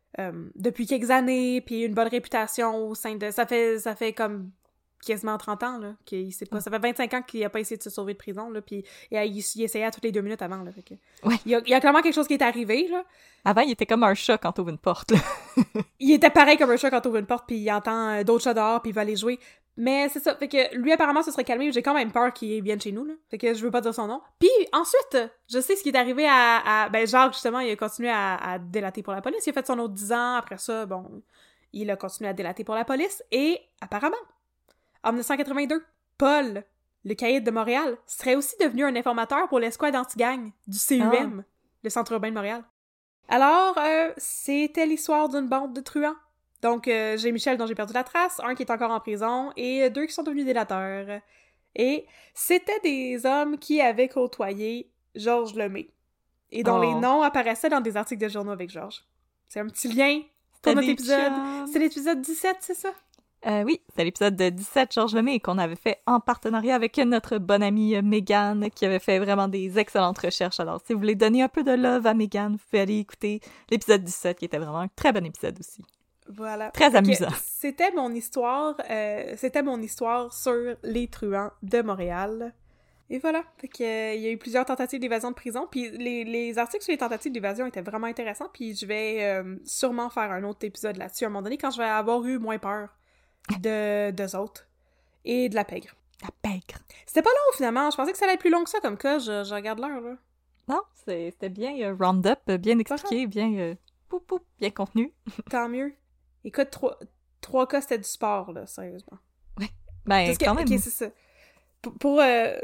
quelques années, puis une bonne réputation au sein de... Ça fait comme quasiment 30 ans, là, qu'il sait pas... Ça fait 25 ans qu'il a pas essayé de se sauver de prison, là, puis il essayait à toutes les 2 minutes avant, là, fait que... Ouais. Il y a clairement quelque chose qui est arrivé, là. Avant, il était comme un chat quand t'ouvres une porte, là. Il était pareil comme un chat quand t'ouvres une porte, puis il entend d'autres chats dehors, puis il va aller jouer. Mais c'est ça, fait que lui, apparemment, se serait calmé, j'ai quand même peur qu'il vienne chez nous, là. Fait que je veux pas dire son nom. Puis ensuite, je sais ce qui est arrivé ben, Jacques, justement, il a continué à délater pour la police. Il a fait son autre 10 ans, après ça, bon, il a continué à délater pour la police, et apparemment, en 1982, Paul, le caïd de Montréal, serait aussi devenu un informateur pour l'escouade anti-gang du CUM, le Centre urbain de Montréal. Alors, c'était l'histoire d'une bande de truands. Donc, j'ai Michel dont j'ai perdu la trace, un qui est encore en prison, et 2 qui sont devenus délateurs. Et c'était des hommes qui avaient côtoyé Georges Lemay, et dont les noms apparaissaient dans des articles de journaux avec Georges. C'est un petit lien pour notre épisode. C'est l'épisode 17, c'est ça? Oui, c'est l'épisode 17, Georges Lemay, qu'on avait fait en partenariat avec notre bonne amie Mégane, qui avait fait vraiment des excellentes recherches. Alors, si vous voulez donner un peu de love à Mégane, vous pouvez aller écouter l'épisode 17, qui était vraiment un très bon épisode aussi. Voilà. Très amusant. C'était mon histoire sur les truands de Montréal. Et voilà. Fait que, il y a eu plusieurs tentatives d'évasion de prison, puis les articles sur les tentatives d'évasion étaient vraiment intéressants, puis je vais sûrement faire un autre épisode là-dessus à un moment donné, quand je vais avoir eu moins peur d'eux autres. Et de la pègre. La pègre. C'était pas long, finalement. Je pensais que ça allait être plus long que ça, comme cas. Je regarde l'heure, là. Non, c'était bien round-up, bien expliqué, bien bien contenu. Tant mieux. Écoute, 3 cas, c'était du sport, là, sérieusement. Ouais. Ben, quand même. Ok, c'est ça. Pour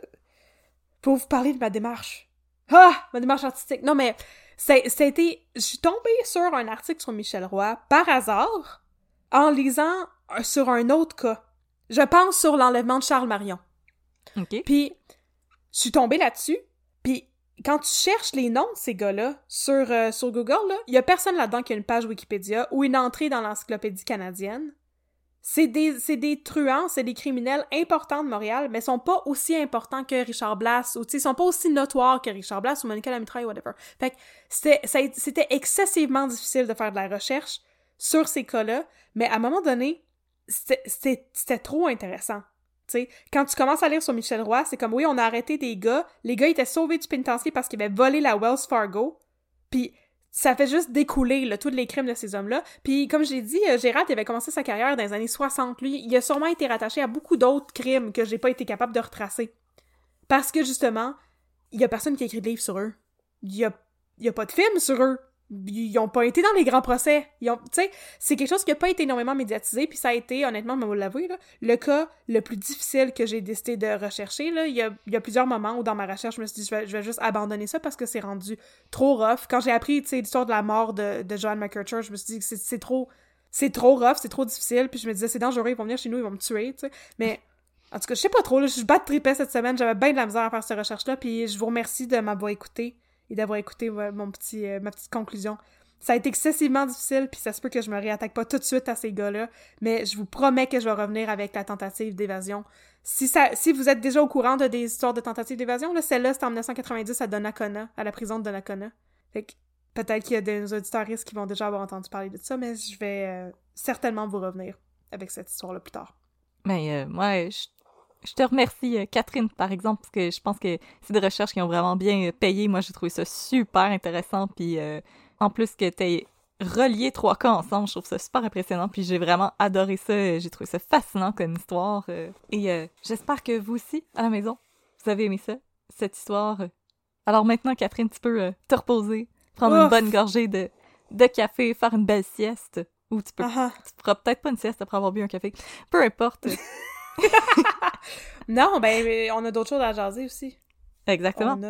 vous parler de ma démarche. Ma démarche artistique. Non, mais je suis tombée sur un article sur Michel Roy, par hasard, en lisant sur un autre cas. Je pense sur l'enlèvement de Charles Marion. OK. Puis, je suis tombée là-dessus, puis quand tu cherches les noms de ces gars-là sur Google, il y a personne là-dedans qui a une page Wikipédia ou une entrée dans l'encyclopédie canadienne. c'est des truands, c'est des criminels importants de Montréal, mais ils sont pas aussi importants que Richard Blass, ou tu sais, ils sont pas aussi notoires que Richard Blass ou Monica Lamitraille, whatever. Fait que c'était excessivement difficile de faire de la recherche sur ces cas-là, mais à un moment donné, c'était trop intéressant. Tu sais, quand tu commences à lire sur Michel Roy, c'est comme, oui, on a arrêté des gars, les gars étaient sauvés du pénitencier parce qu'ils avaient volé la Wells Fargo, puis ça fait juste découler là, tous les crimes de ces hommes-là. Puis comme j'ai dit, Gérard il avait commencé sa carrière dans les années 60. Lui, il a sûrement été rattaché à beaucoup d'autres crimes que j'ai pas été capable de retracer. Parce que justement, il y a personne qui a écrit de livre sur eux. Il y a pas de film sur eux. Ils ont pas été dans les grands procès. Tu sais, c'est quelque chose qui a pas été énormément médiatisé, puis ça a été, honnêtement, je vais vous l'avouer, là, le cas le plus difficile que j'ai décidé de rechercher, là. Il y a plusieurs moments où dans ma recherche, je me suis dit, je vais juste abandonner ça parce que c'est rendu trop rough. Quand j'ai appris, tu sais, l'histoire de la mort de Joanne McCutcheon, je me suis dit que c'est trop rough, c'est trop difficile, puis je me disais, c'est dangereux, ils vont venir chez nous, ils vont me tuer, tu sais. Mais, en tout cas, je sais pas trop, là, je batte tripais cette semaine, j'avais bien de la misère à faire cette recherche-là, puis je vous remercie de m'avoir écouté et d'avoir écouté ma petite conclusion. Ça a été excessivement difficile, puis ça se peut que je me réattaque pas tout de suite à ces gars-là, mais je vous promets que je vais revenir avec la tentative d'évasion. Si vous êtes déjà au courant de des histoires de tentatives d'évasion, là, celle-là, c'était en 1990 à Donnacona, à la prison de Donnacona. Fait que peut-être qu'il y a des auditoristes qui vont déjà avoir entendu parler de ça, mais je vais certainement vous revenir avec cette histoire-là plus tard. Mais moi, je te remercie, Catherine, par exemple, parce que je pense que c'est des recherches qui ont vraiment bien payé. Moi, j'ai trouvé ça super intéressant, puis en plus que t'aies relié 3 cas ensemble, je trouve ça super impressionnant, puis j'ai vraiment adoré ça. J'ai trouvé ça fascinant comme histoire. Et j'espère que vous aussi, à la maison, vous avez aimé ça, cette histoire. Alors maintenant, Catherine, tu peux te reposer, prendre une bonne gorgée de café, faire une belle sieste, ou tu feras peut-être pas une sieste après avoir bu un café. Peu importe. Non, ben, on a d'autres choses à jaser aussi. On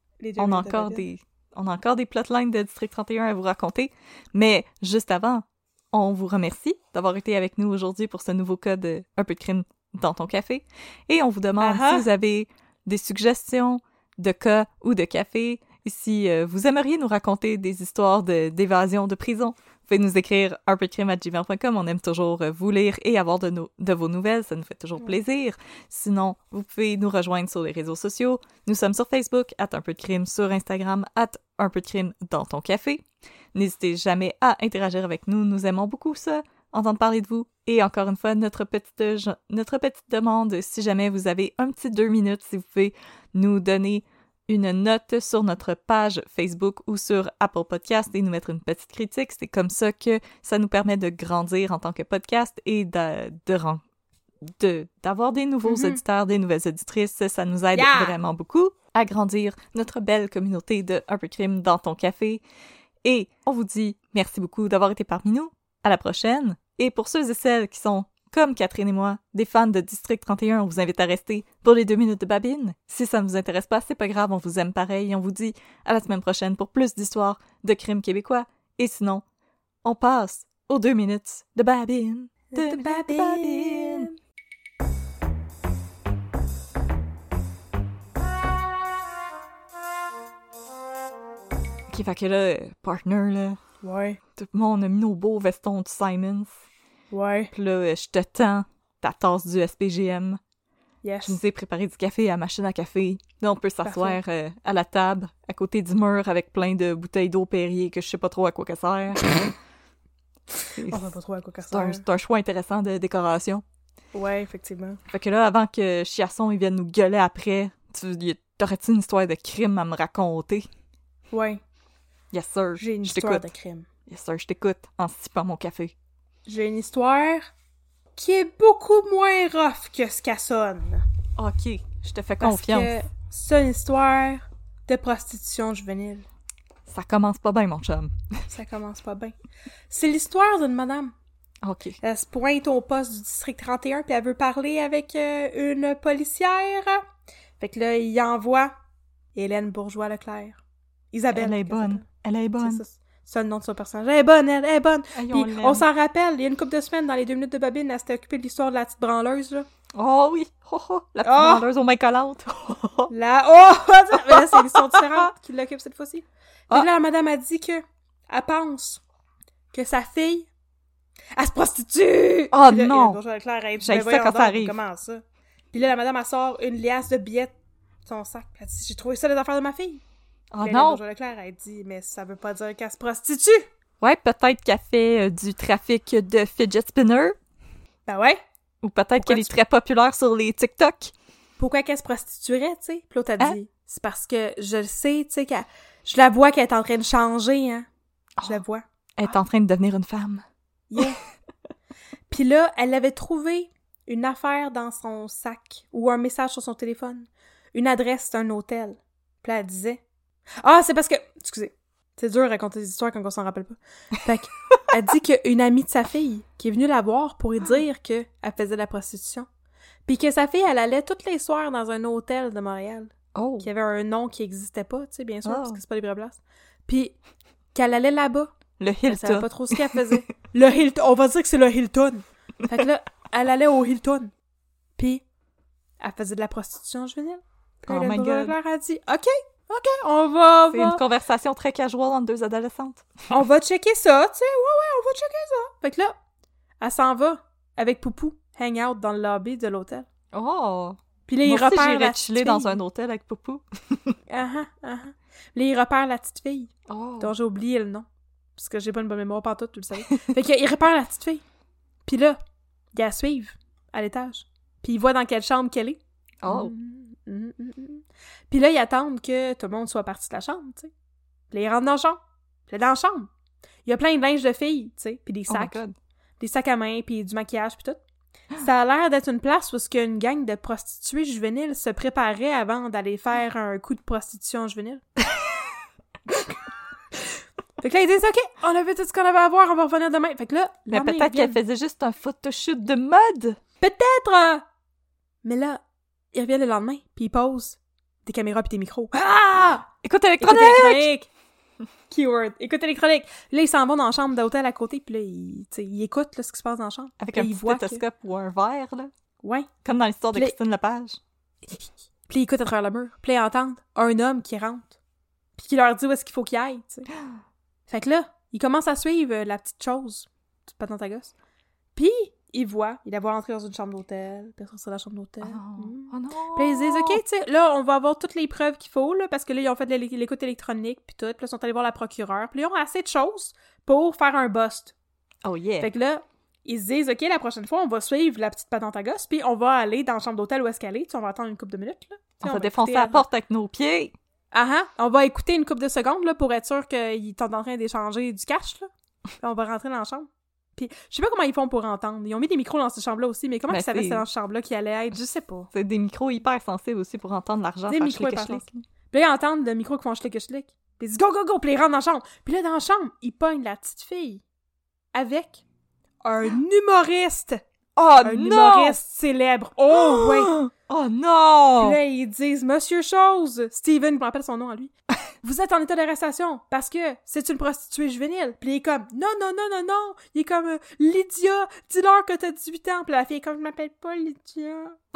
a encore des plotlines de District 31 à vous raconter, mais juste avant, on vous remercie d'avoir été avec nous aujourd'hui pour ce nouveau cas de Un peu de crime dans ton café, et on vous demande si vous avez des suggestions de cas ou de café, et si vous aimeriez nous raconter des histoires d'évasion de prison. Vous pouvez nous écrire unpeudecrime@gmail.com. On aime toujours vous lire et avoir de vos nouvelles. Ça nous fait toujours plaisir. Sinon, vous pouvez nous rejoindre sur les réseaux sociaux. Nous sommes sur Facebook, @unpeudecrime, sur Instagram, @unpeudecrime dans ton café. N'hésitez jamais à interagir avec nous. Nous aimons beaucoup ça, entendre parler de vous. Et encore une fois, notre petite demande, si jamais vous avez un petit 2 minutes, si vous pouvez nous donner une note sur notre page Facebook ou sur Apple Podcast et nous mettre une petite critique. C'est comme ça que ça nous permet de grandir en tant que podcast et d'avoir des nouveaux auditeurs, des nouvelles auditrices. Ça nous aide vraiment beaucoup à grandir notre belle communauté de Un peu de crime dans ton café. Et on vous dit merci beaucoup d'avoir été parmi nous. À la prochaine. Et pour ceux et celles qui sont comme Catherine et moi, des fans de District 31, on vous invite à rester pour les 2 minutes de babine. Si ça ne vous intéresse pas, c'est pas grave, on vous aime pareil. On vous dit à la semaine prochaine pour plus d'histoires de crimes québécois. Et sinon, on passe aux 2 minutes de babine. De babine. Ok, fait que là, partner, là. Ouais. Tout le monde a mis nos beaux vestons de Simons. Ouais. Puis là, je te tends ta tasse du SPGM. Yes. Je nous ai préparé du café à la machine à café. Là, on peut s'asseoir à la table, à côté du mur, avec plein de bouteilles d'eau Perrier que je sais pas trop à quoi ça sert. On sait pas trop à quoi ça sert. C'est un choix intéressant de décoration. Ouais, effectivement. Fait que là, avant que Chiasson il vienne nous gueuler après, t'aurais-tu une histoire de crime à me raconter? Ouais. Yes, sir. J'ai une histoire de crime. Yes, sir, je t'écoute en sipant mon café. J'ai une histoire qui est beaucoup moins rough que ce qu'elle sonne. Ok, je te fais confiance. Parce que c'est une histoire de prostitution juvénile. Ça commence pas bien, mon chum. Ça commence pas bien. C'est l'histoire d'une madame. Ok. Elle se pointe au poste du district 31 puis elle veut parler avec une policière. Fait que là, il envoie Hélène Bourgeois-Leclerc. Isabelle. Elle est bonne. Elle est bonne. C'est le nom de son personnage. Elle est bonne, elle est bonne. Puis on s'en rappelle, il y a une couple de semaines, dans les 2 minutes de babine, elle s'était occupée de l'histoire de la petite branleuse, là. Oh oui! La petite branleuse aux mains collantes. Mais là, c'est une histoire différente qui l'occupe cette fois-ci. Et là, la madame a dit que elle pense que sa fille Elle se prostitue! Oh Puis là, non! Hélène Bourgeois-Leclerc, elle dit, J'haïs ben ça voyons quand ça donc, arrive. Comment ça? Puis là, la madame, elle sort une liasse de billets de son sac. Puis elle dit, j'ai trouvé ça les affaires de ma fille. Oh Puis Hélène non! Bourgeois-Leclerc, elle dit, mais ça veut pas dire qu'elle se prostitue! Ouais, peut-être qu'elle fait du trafic de fidget spinner. Ben ouais! Ou peut-être qu'elle est tu- très populaire sur les TikTok. Pourquoi qu'elle se prostituerait, tu sais? Puis l'autre, elle Hein? dit, c'est parce que je le sais, tu sais, je la vois qu'elle est en train de changer, hein. Je la vois. Elle est en train de devenir une femme. Yeah. Puis là, elle avait trouvé une affaire dans son sac ou un message sur son téléphone. Une adresse d'un hôtel. Puis là, elle disait... Ah, c'est parce que... Excusez. C'est dur de raconter des histoires quand on s'en rappelle pas. Fait que, elle dit qu'une amie de sa fille qui est venue la voir pour lui dire qu'elle faisait de la prostitution. Puis que sa fille, elle allait tous les soirs dans un hôtel de Montréal. Oh! Qui avait un nom qui existait pas, tu sais, bien sûr, Oh. parce que c'est pas les vraies places. Puis qu'elle allait là-bas. Le Elle savait Hilton. pas trop ce qu'elle faisait. Le Hilton. On va dire que c'est le Hilton. Fait que là, elle allait au Hilton. Puis, elle faisait de la prostitution juvénile. Puis Oh Hélène my God. Bourgeois-Leclerc a dit, OK, on va C'est une conversation très casual entre deux adolescentes. on va checker ça, tu sais. Ouais, on va checker ça. Fait que là, elle s'en va avec Poupou, hang out dans le lobby de l'hôtel. Oh! Puis là, Moi il aussi, repère j'irais la petite chiller fille. dans un hôtel avec Poupou. Là, il repère la petite fille. Oh! dont j'ai oublié le nom. Parce que j'ai pas une bonne mémoire pantoute, tu le savais. Fait qu'il repère la petite fille. Puis là, il la suivent à l'étage. Puis il voit dans quelle chambre qu'elle est. Oh! Puis là, ils attendent que tout le monde soit parti de la chambre, tu sais. Puis là, ils rentrent dans la chambre. Puis là, dans la chambre, il y a plein de linge de filles, tu sais. Puis des Oh my sacs. God. Des sacs à main, puis du maquillage, puis tout. Ça a l'air d'être une place où il y a une gang de prostituées juvéniles se préparait avant d'aller faire un coup de prostitution juvénile. Fait que là, ils disent, OK, on a fait tout ce qu'on avait à voir, on va revenir demain. Fait que là, Mais lendemain, peut-être ils reviennent. qu'elle faisait juste un photoshoot de mode! Peut-être! Mais là, ils reviennent le lendemain, puis ils posent des caméras puis des micros. Ah! Écoute Écoute électronique! électronique! Keyword. Écoute électronique. Là, ils s'en vont dans la chambre d'hôtel à côté, puis là, ils écoutent là, ce qui se passe dans la chambre. Avec Puis un là, ils petit voient que- stéthoscope ou un verre, là. Ouais. Comme dans l'histoire de Puis- Christine Lepage. Puis ils écoutent à travers le mur. Puis là, ils entendent un homme qui rentre. Puis qui leur dit où est-ce qu'il faut qu'il aille, tu sais. Fait que là, ils commencent à suivre la petite chose. Petite patente à gosse. Puis, ils la voient entrer dans une chambre d'hôtel. Puis sortir de la chambre d'hôtel. Oh non! Puis ils disent, OK, tu sais, là, on va avoir toutes les preuves qu'il faut, là, parce que là, ils ont fait de l'écoute électronique, puis tout. Puis là, ils sont allés voir la procureure. Puis là, ils ont assez de choses pour faire un bust. Oh yeah! Fait que là, ils se disent, OK, la prochaine fois, on va suivre la petite patente à gosse, puis on va aller dans la chambre d'hôtel où est-ce qu'elle est. Tu sais, on va attendre une couple de minutes, là. Tu sais, on va va défoncer écouter la porte avec nos pieds! on va écouter une couple de secondes, là, pour être sûr qu'ils sont en train d'échanger du cash, là. Puis on va rentrer dans la chambre. Puis je sais pas comment ils font pour entendre. Ils ont mis des micros dans cette chambre-là aussi, mais comment Ben, ils savaient que c'est- c'était dans cette chambre-là qu'il allait être? Je sais pas. C'est des micros hyper sensibles aussi pour entendre l'argent Des faire micros hyper schlick-schlick. sensibles. Puis là, ils entendent le micro qui font schlick-schlick. Puis ils disent « Go, go, go! » Puis ils rentrent dans la chambre. Puis là, dans la chambre, ils pognent la petite fille avec un humoriste. Oh Un non! humoriste célèbre. Oh, ouais! Oh non! Puis là, ils disent « Monsieur Chose! » Steven, je me rappelle son nom à lui. « Vous êtes en état d'arrestation parce que c'est une prostituée juvénile. » Puis il est comme « Non, non, non, non, non! » Il est comme « Lydia, dis-leur que t'as 18 ans. » Puis la fille est comme « Je m'appelle pas Lydia. »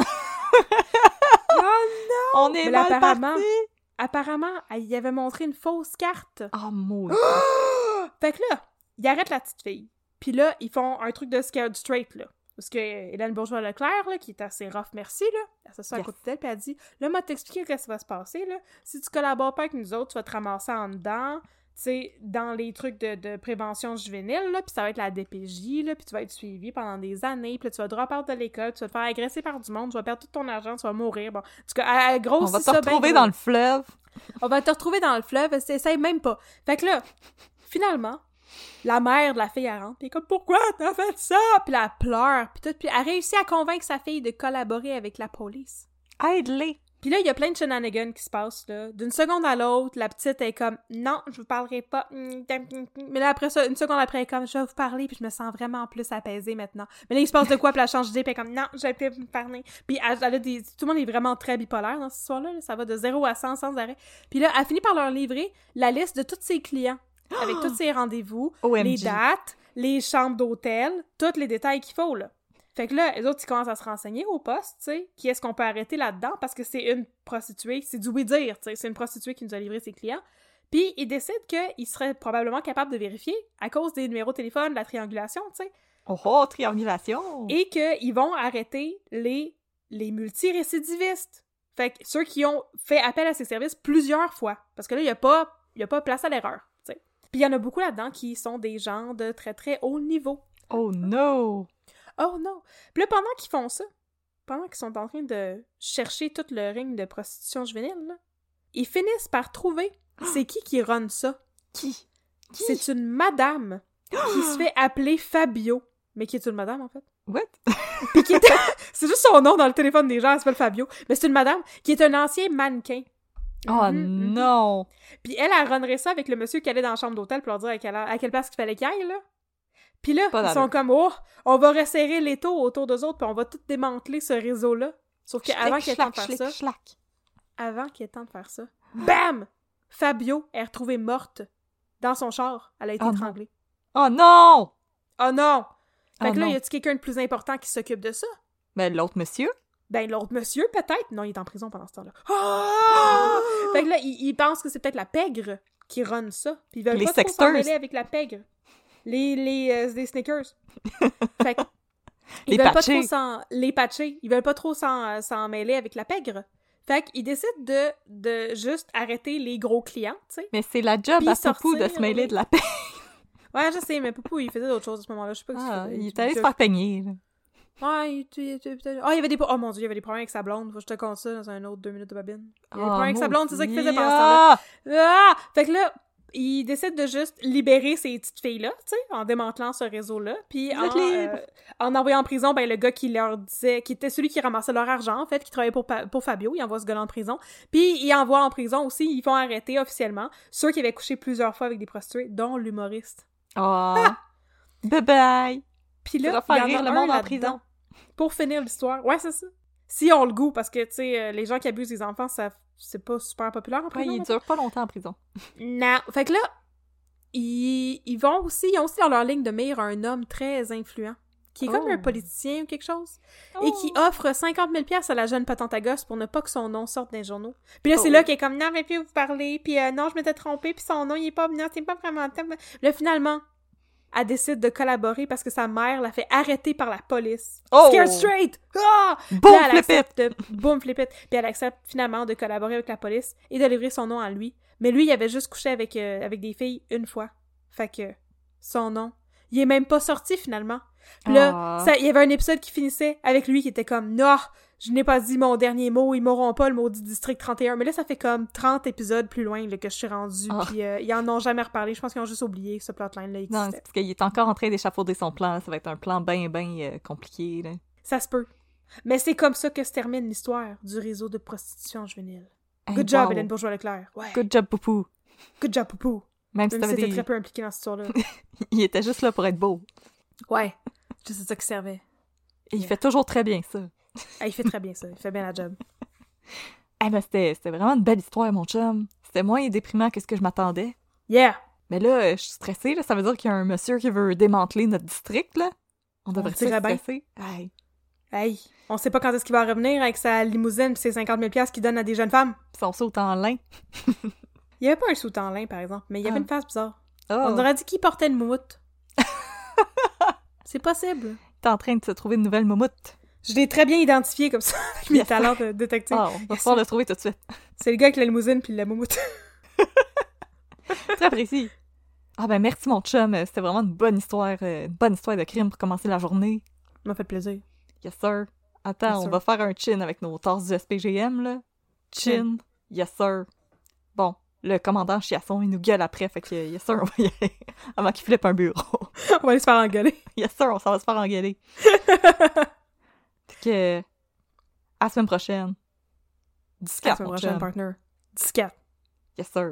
On est Mais là, mal apparemment, parti! apparemment, elle y avait montré une fausse carte. Oh mon Fait que là, ils arrêtent la petite fille. Puis là, ils font un truc de scared straight, là. Parce que Hélène Bourgeois-Leclerc, là, qui est assez rough, merci, là, elle s'assoit à Yes. côté d'elle, puis elle dit « Là, moi, t'expliquer qu'est-ce qui va se passer, là. Si tu collabores pas avec nous autres, tu vas te ramasser en dedans, tu sais, dans les trucs de prévention juvénile, là, puis ça va être la DPJ, là, puis tu vas être suivi pendant des années, puis là, tu vas drop out de l'école, tu vas te faire agresser par du monde, tu vas perdre tout ton argent, tu vas mourir. Bon, en tout cas, elle On grossit va te ça ben retrouver gros. dans le fleuve. On va te retrouver dans le fleuve, essaye même pas. Fait que là, finalement, la mère de la fille, elle rentre, pis elle est comme « Pourquoi t'as fait ça? » Puis là, elle pleure, pis tout, puis elle réussit à convaincre sa fille de collaborer avec la police. Aide-les! Puis là, il y a plein de shenanigans qui se passent, là. D'une seconde à l'autre, la petite est comme « Non, je vous parlerai pas. » Mais là, après ça, une seconde après, elle est comme « Je vais vous parler, puis je me sens vraiment plus apaisée maintenant. » Mais là, il se passe de quoi, puis elle change d'idée, puis elle est comme « Non, je vais plus vous parler. » Puis elle a des... Tout le monde est vraiment très bipolaire dans cette histoire-là, là. Ça va de 0 à 100 sans arrêt. Puis là, elle finit par leur livrer la liste de tous ses clients, avec tous ses rendez-vous, OMG. les dates, les chambres d'hôtel, tous les détails qu'il faut, là. Fait que là, les autres, ils commencent à se renseigner au poste, tu sais, qui est-ce qu'on peut arrêter là-dedans, parce que c'est une prostituée, c'est du oui-dire, tu sais, c'est une prostituée qui nous a livré ses clients. Puis ils décident qu'ils seraient probablement capables de vérifier à cause des numéros de téléphone, de la triangulation, tu sais. Oh, triangulation! Et qu'ils vont arrêter les multirécidivistes. Fait que ceux qui ont fait appel à ces services plusieurs fois. Parce que là, il y a pas place à l'erreur, tu sais. Puis il y en a beaucoup là-dedans qui sont des gens de très, très haut niveau. Oh no! Oh non! Puis là, pendant qu'ils font ça, pendant qu'ils sont en train de chercher tout le ring de prostitution juvénile, là, ils finissent par trouver c'est qui run ça. Qui? C'est une madame qui se fait appeler Fabio. Mais qui est une madame, en fait? What? Puis qui était... C'est juste son nom dans le téléphone des gens, elle s'appelle Fabio. Mais c'est une madame qui est un ancien mannequin. Oh non! Puis elle runnerait ça avec le monsieur qui allait dans la chambre d'hôtel pour leur dire à quelle place il fallait qu'il aille, là. Puis là, ils sont comme, oh, on va resserrer les taux autour d'eux autres, puis on va tout démanteler ce réseau-là. Sauf qu'avant qu'il ait temps de faire ça... Avant qu'il ait temps de faire ça, bam! Fabio est retrouvée morte dans son char. Elle a été étranglée. Oh non! Oh non! Fait que là, non. y a-tu quelqu'un de plus important qui s'occupe de ça? Ben, l'autre monsieur? Ben, l'autre monsieur, peut-être. Non, il est en prison pendant ce temps-là. Oh! Fait que là, il pense que c'est peut-être la pègre qui run ça. Puis ils veulent pas trop s'en mêler avec la pègre. Les Snickers. Fait que... Ils veulent pas trop les patchés. Ils veulent pas trop s'en mêler avec la pègre. Fait qu'ils décident de juste arrêter les gros clients, tu sais. Mais c'est la job puis à Poupou de se mêler de la pègre. Ouais, je sais, mais Poupou, il faisait d'autres choses à ce moment-là. Je sais pas ce qu'il il est allé se faire peigner, là. Ouais, il y avait des... Oh mon Dieu, il y avait des problèmes avec sa blonde. Faut que je te conte ça dans un autre 2 minutes de babine. Il y avait des problèmes avec sa blonde, c'est ça qu'il faisait pendant ce temps-là. Ah! Fait que là, il décide de juste libérer ces petites filles-là, tu sais, en démantelant ce réseau-là, puis en envoyant en prison, ben, le gars qui leur disait, qui était celui qui ramassait leur argent, en fait, qui travaillait pour Fabio, il envoie ce gars-là en prison, puis il envoie en prison aussi, ils font arrêter officiellement ceux qui avaient couché plusieurs fois avec des prostituées, dont l'humoriste. Oh! Bye-bye! Puis là, il y en rire a le un monde en là-dedans, prison. pour finir l'histoire. Ouais, c'est ça. Si on le goût, parce que, tu sais, les gens qui abusent des enfants, c'est pas super populaire en prison. Ouais, ils durent pas longtemps en prison. Non. Fait que là, ils ont aussi dans leur ligne de mire un homme très influent, qui est comme un politicien ou quelque chose, et qui offre 50 000 $ à la jeune patente à gosse pour ne pas que son nom sorte dans les journaux. Puis là, c'est là qu'elle est comme, non, mais puis vous parler, puis non, je m'étais trompée, puis son nom, il est pas, non, c'est pas vraiment... Là, finalement, elle décide de collaborer parce que sa mère l'a fait arrêter par la police. Oh! Scared straight! Ah! Boom, flip it! Boom, flip it! Puis elle accepte finalement de collaborer avec la police et de livrer son nom à lui. Mais lui, il avait juste couché avec des filles une fois. Fait que son nom, il est même pas sorti finalement. Puis là, il y avait un épisode qui finissait avec lui qui était comme « Non, je n'ai pas dit mon dernier mot, ils m'auront pas le maudit District 31. » Mais là, ça fait comme 30 épisodes plus loin là, que je suis rendue, puis ils en ont jamais reparlé. Je pense qu'ils ont juste oublié que ce plotline-là existait. Non, c'est parce qu'il est encore en train d'échafauder son plan. Ça va être un plan bien compliqué, là. Ça se peut. Mais c'est comme ça que se termine l'histoire du réseau de prostitution juvénile. Hey, Good job, wow. Hélène Bourgeois-Leclerc. Ouais. Good job, Poupou. Good job, Poupou. Même si Même t'avais si c'était très peu impliqué dans cette histoire-là. Il était juste là pour être beau. Ouais. C'est ça qui servait. Et il fait toujours très bien ça. Ah, il fait très bien ça. Il fait bien la job. Eh ben, c'était vraiment une belle histoire, mon chum. C'était moins déprimant que ce que je m'attendais. Yeah! Mais là, je suis stressée, là. Ça veut dire qu'il y a un monsieur qui veut démanteler notre district, là. On devrait être stressé. Hey, on sait pas quand est-ce qu'il va revenir avec sa limousine pis ses 50 000 $ qu'il donne à des jeunes femmes. Pis son saut en lin. Il y avait pas un soute en lin, par exemple, mais il y avait une face bizarre. Oh. On aurait dit qu'il portait une moumoute. C'est possible. T'es en train de se trouver une nouvelle moumoute. Je l'ai très bien identifié comme ça, avec mes talents de détective. Oh, on va pouvoir le trouver tout de suite. C'est le gars avec la limousine puis la moumoute. Très précis. Ah ben merci mon chum, c'était vraiment une bonne histoire de crime pour commencer la journée. Ça m'a fait plaisir. Yes sir. Attends, Yes, on sir. va faire un chin avec nos tasses du SPGM, là. Chin. Yes sir. Bon, le commandant Chiasson, il nous gueule après, fait que yes sir, on va y aller avant qu'il flippe un bureau. On va aller se faire engueuler. Yes sir, on s'en va se faire engueuler. Fait que... à la semaine prochaine. À la 14, semaine mon prochaine, chum. partner. 14. Yes sir.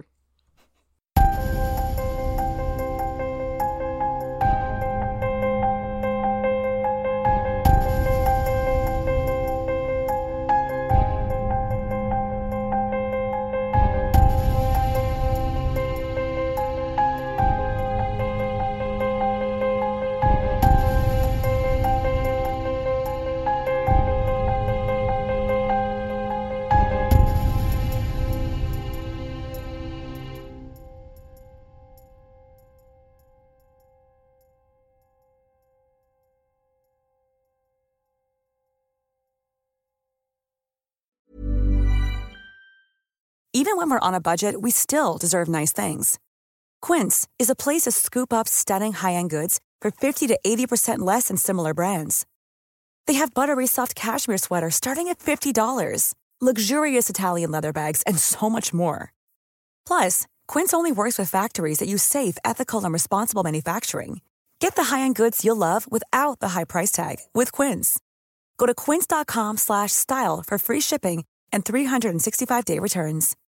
Even when we're on a budget, we still deserve nice things. Quince is a place to scoop up stunning high-end goods for 50 to 80% less than similar brands. They have buttery soft cashmere sweaters starting at $50, luxurious Italian leather bags, and so much more. Plus, Quince only works with factories that use safe, ethical, and responsible manufacturing. Get the high-end goods you'll love without the high price tag with Quince. Go to quince.com/style for free shipping and 365-day returns.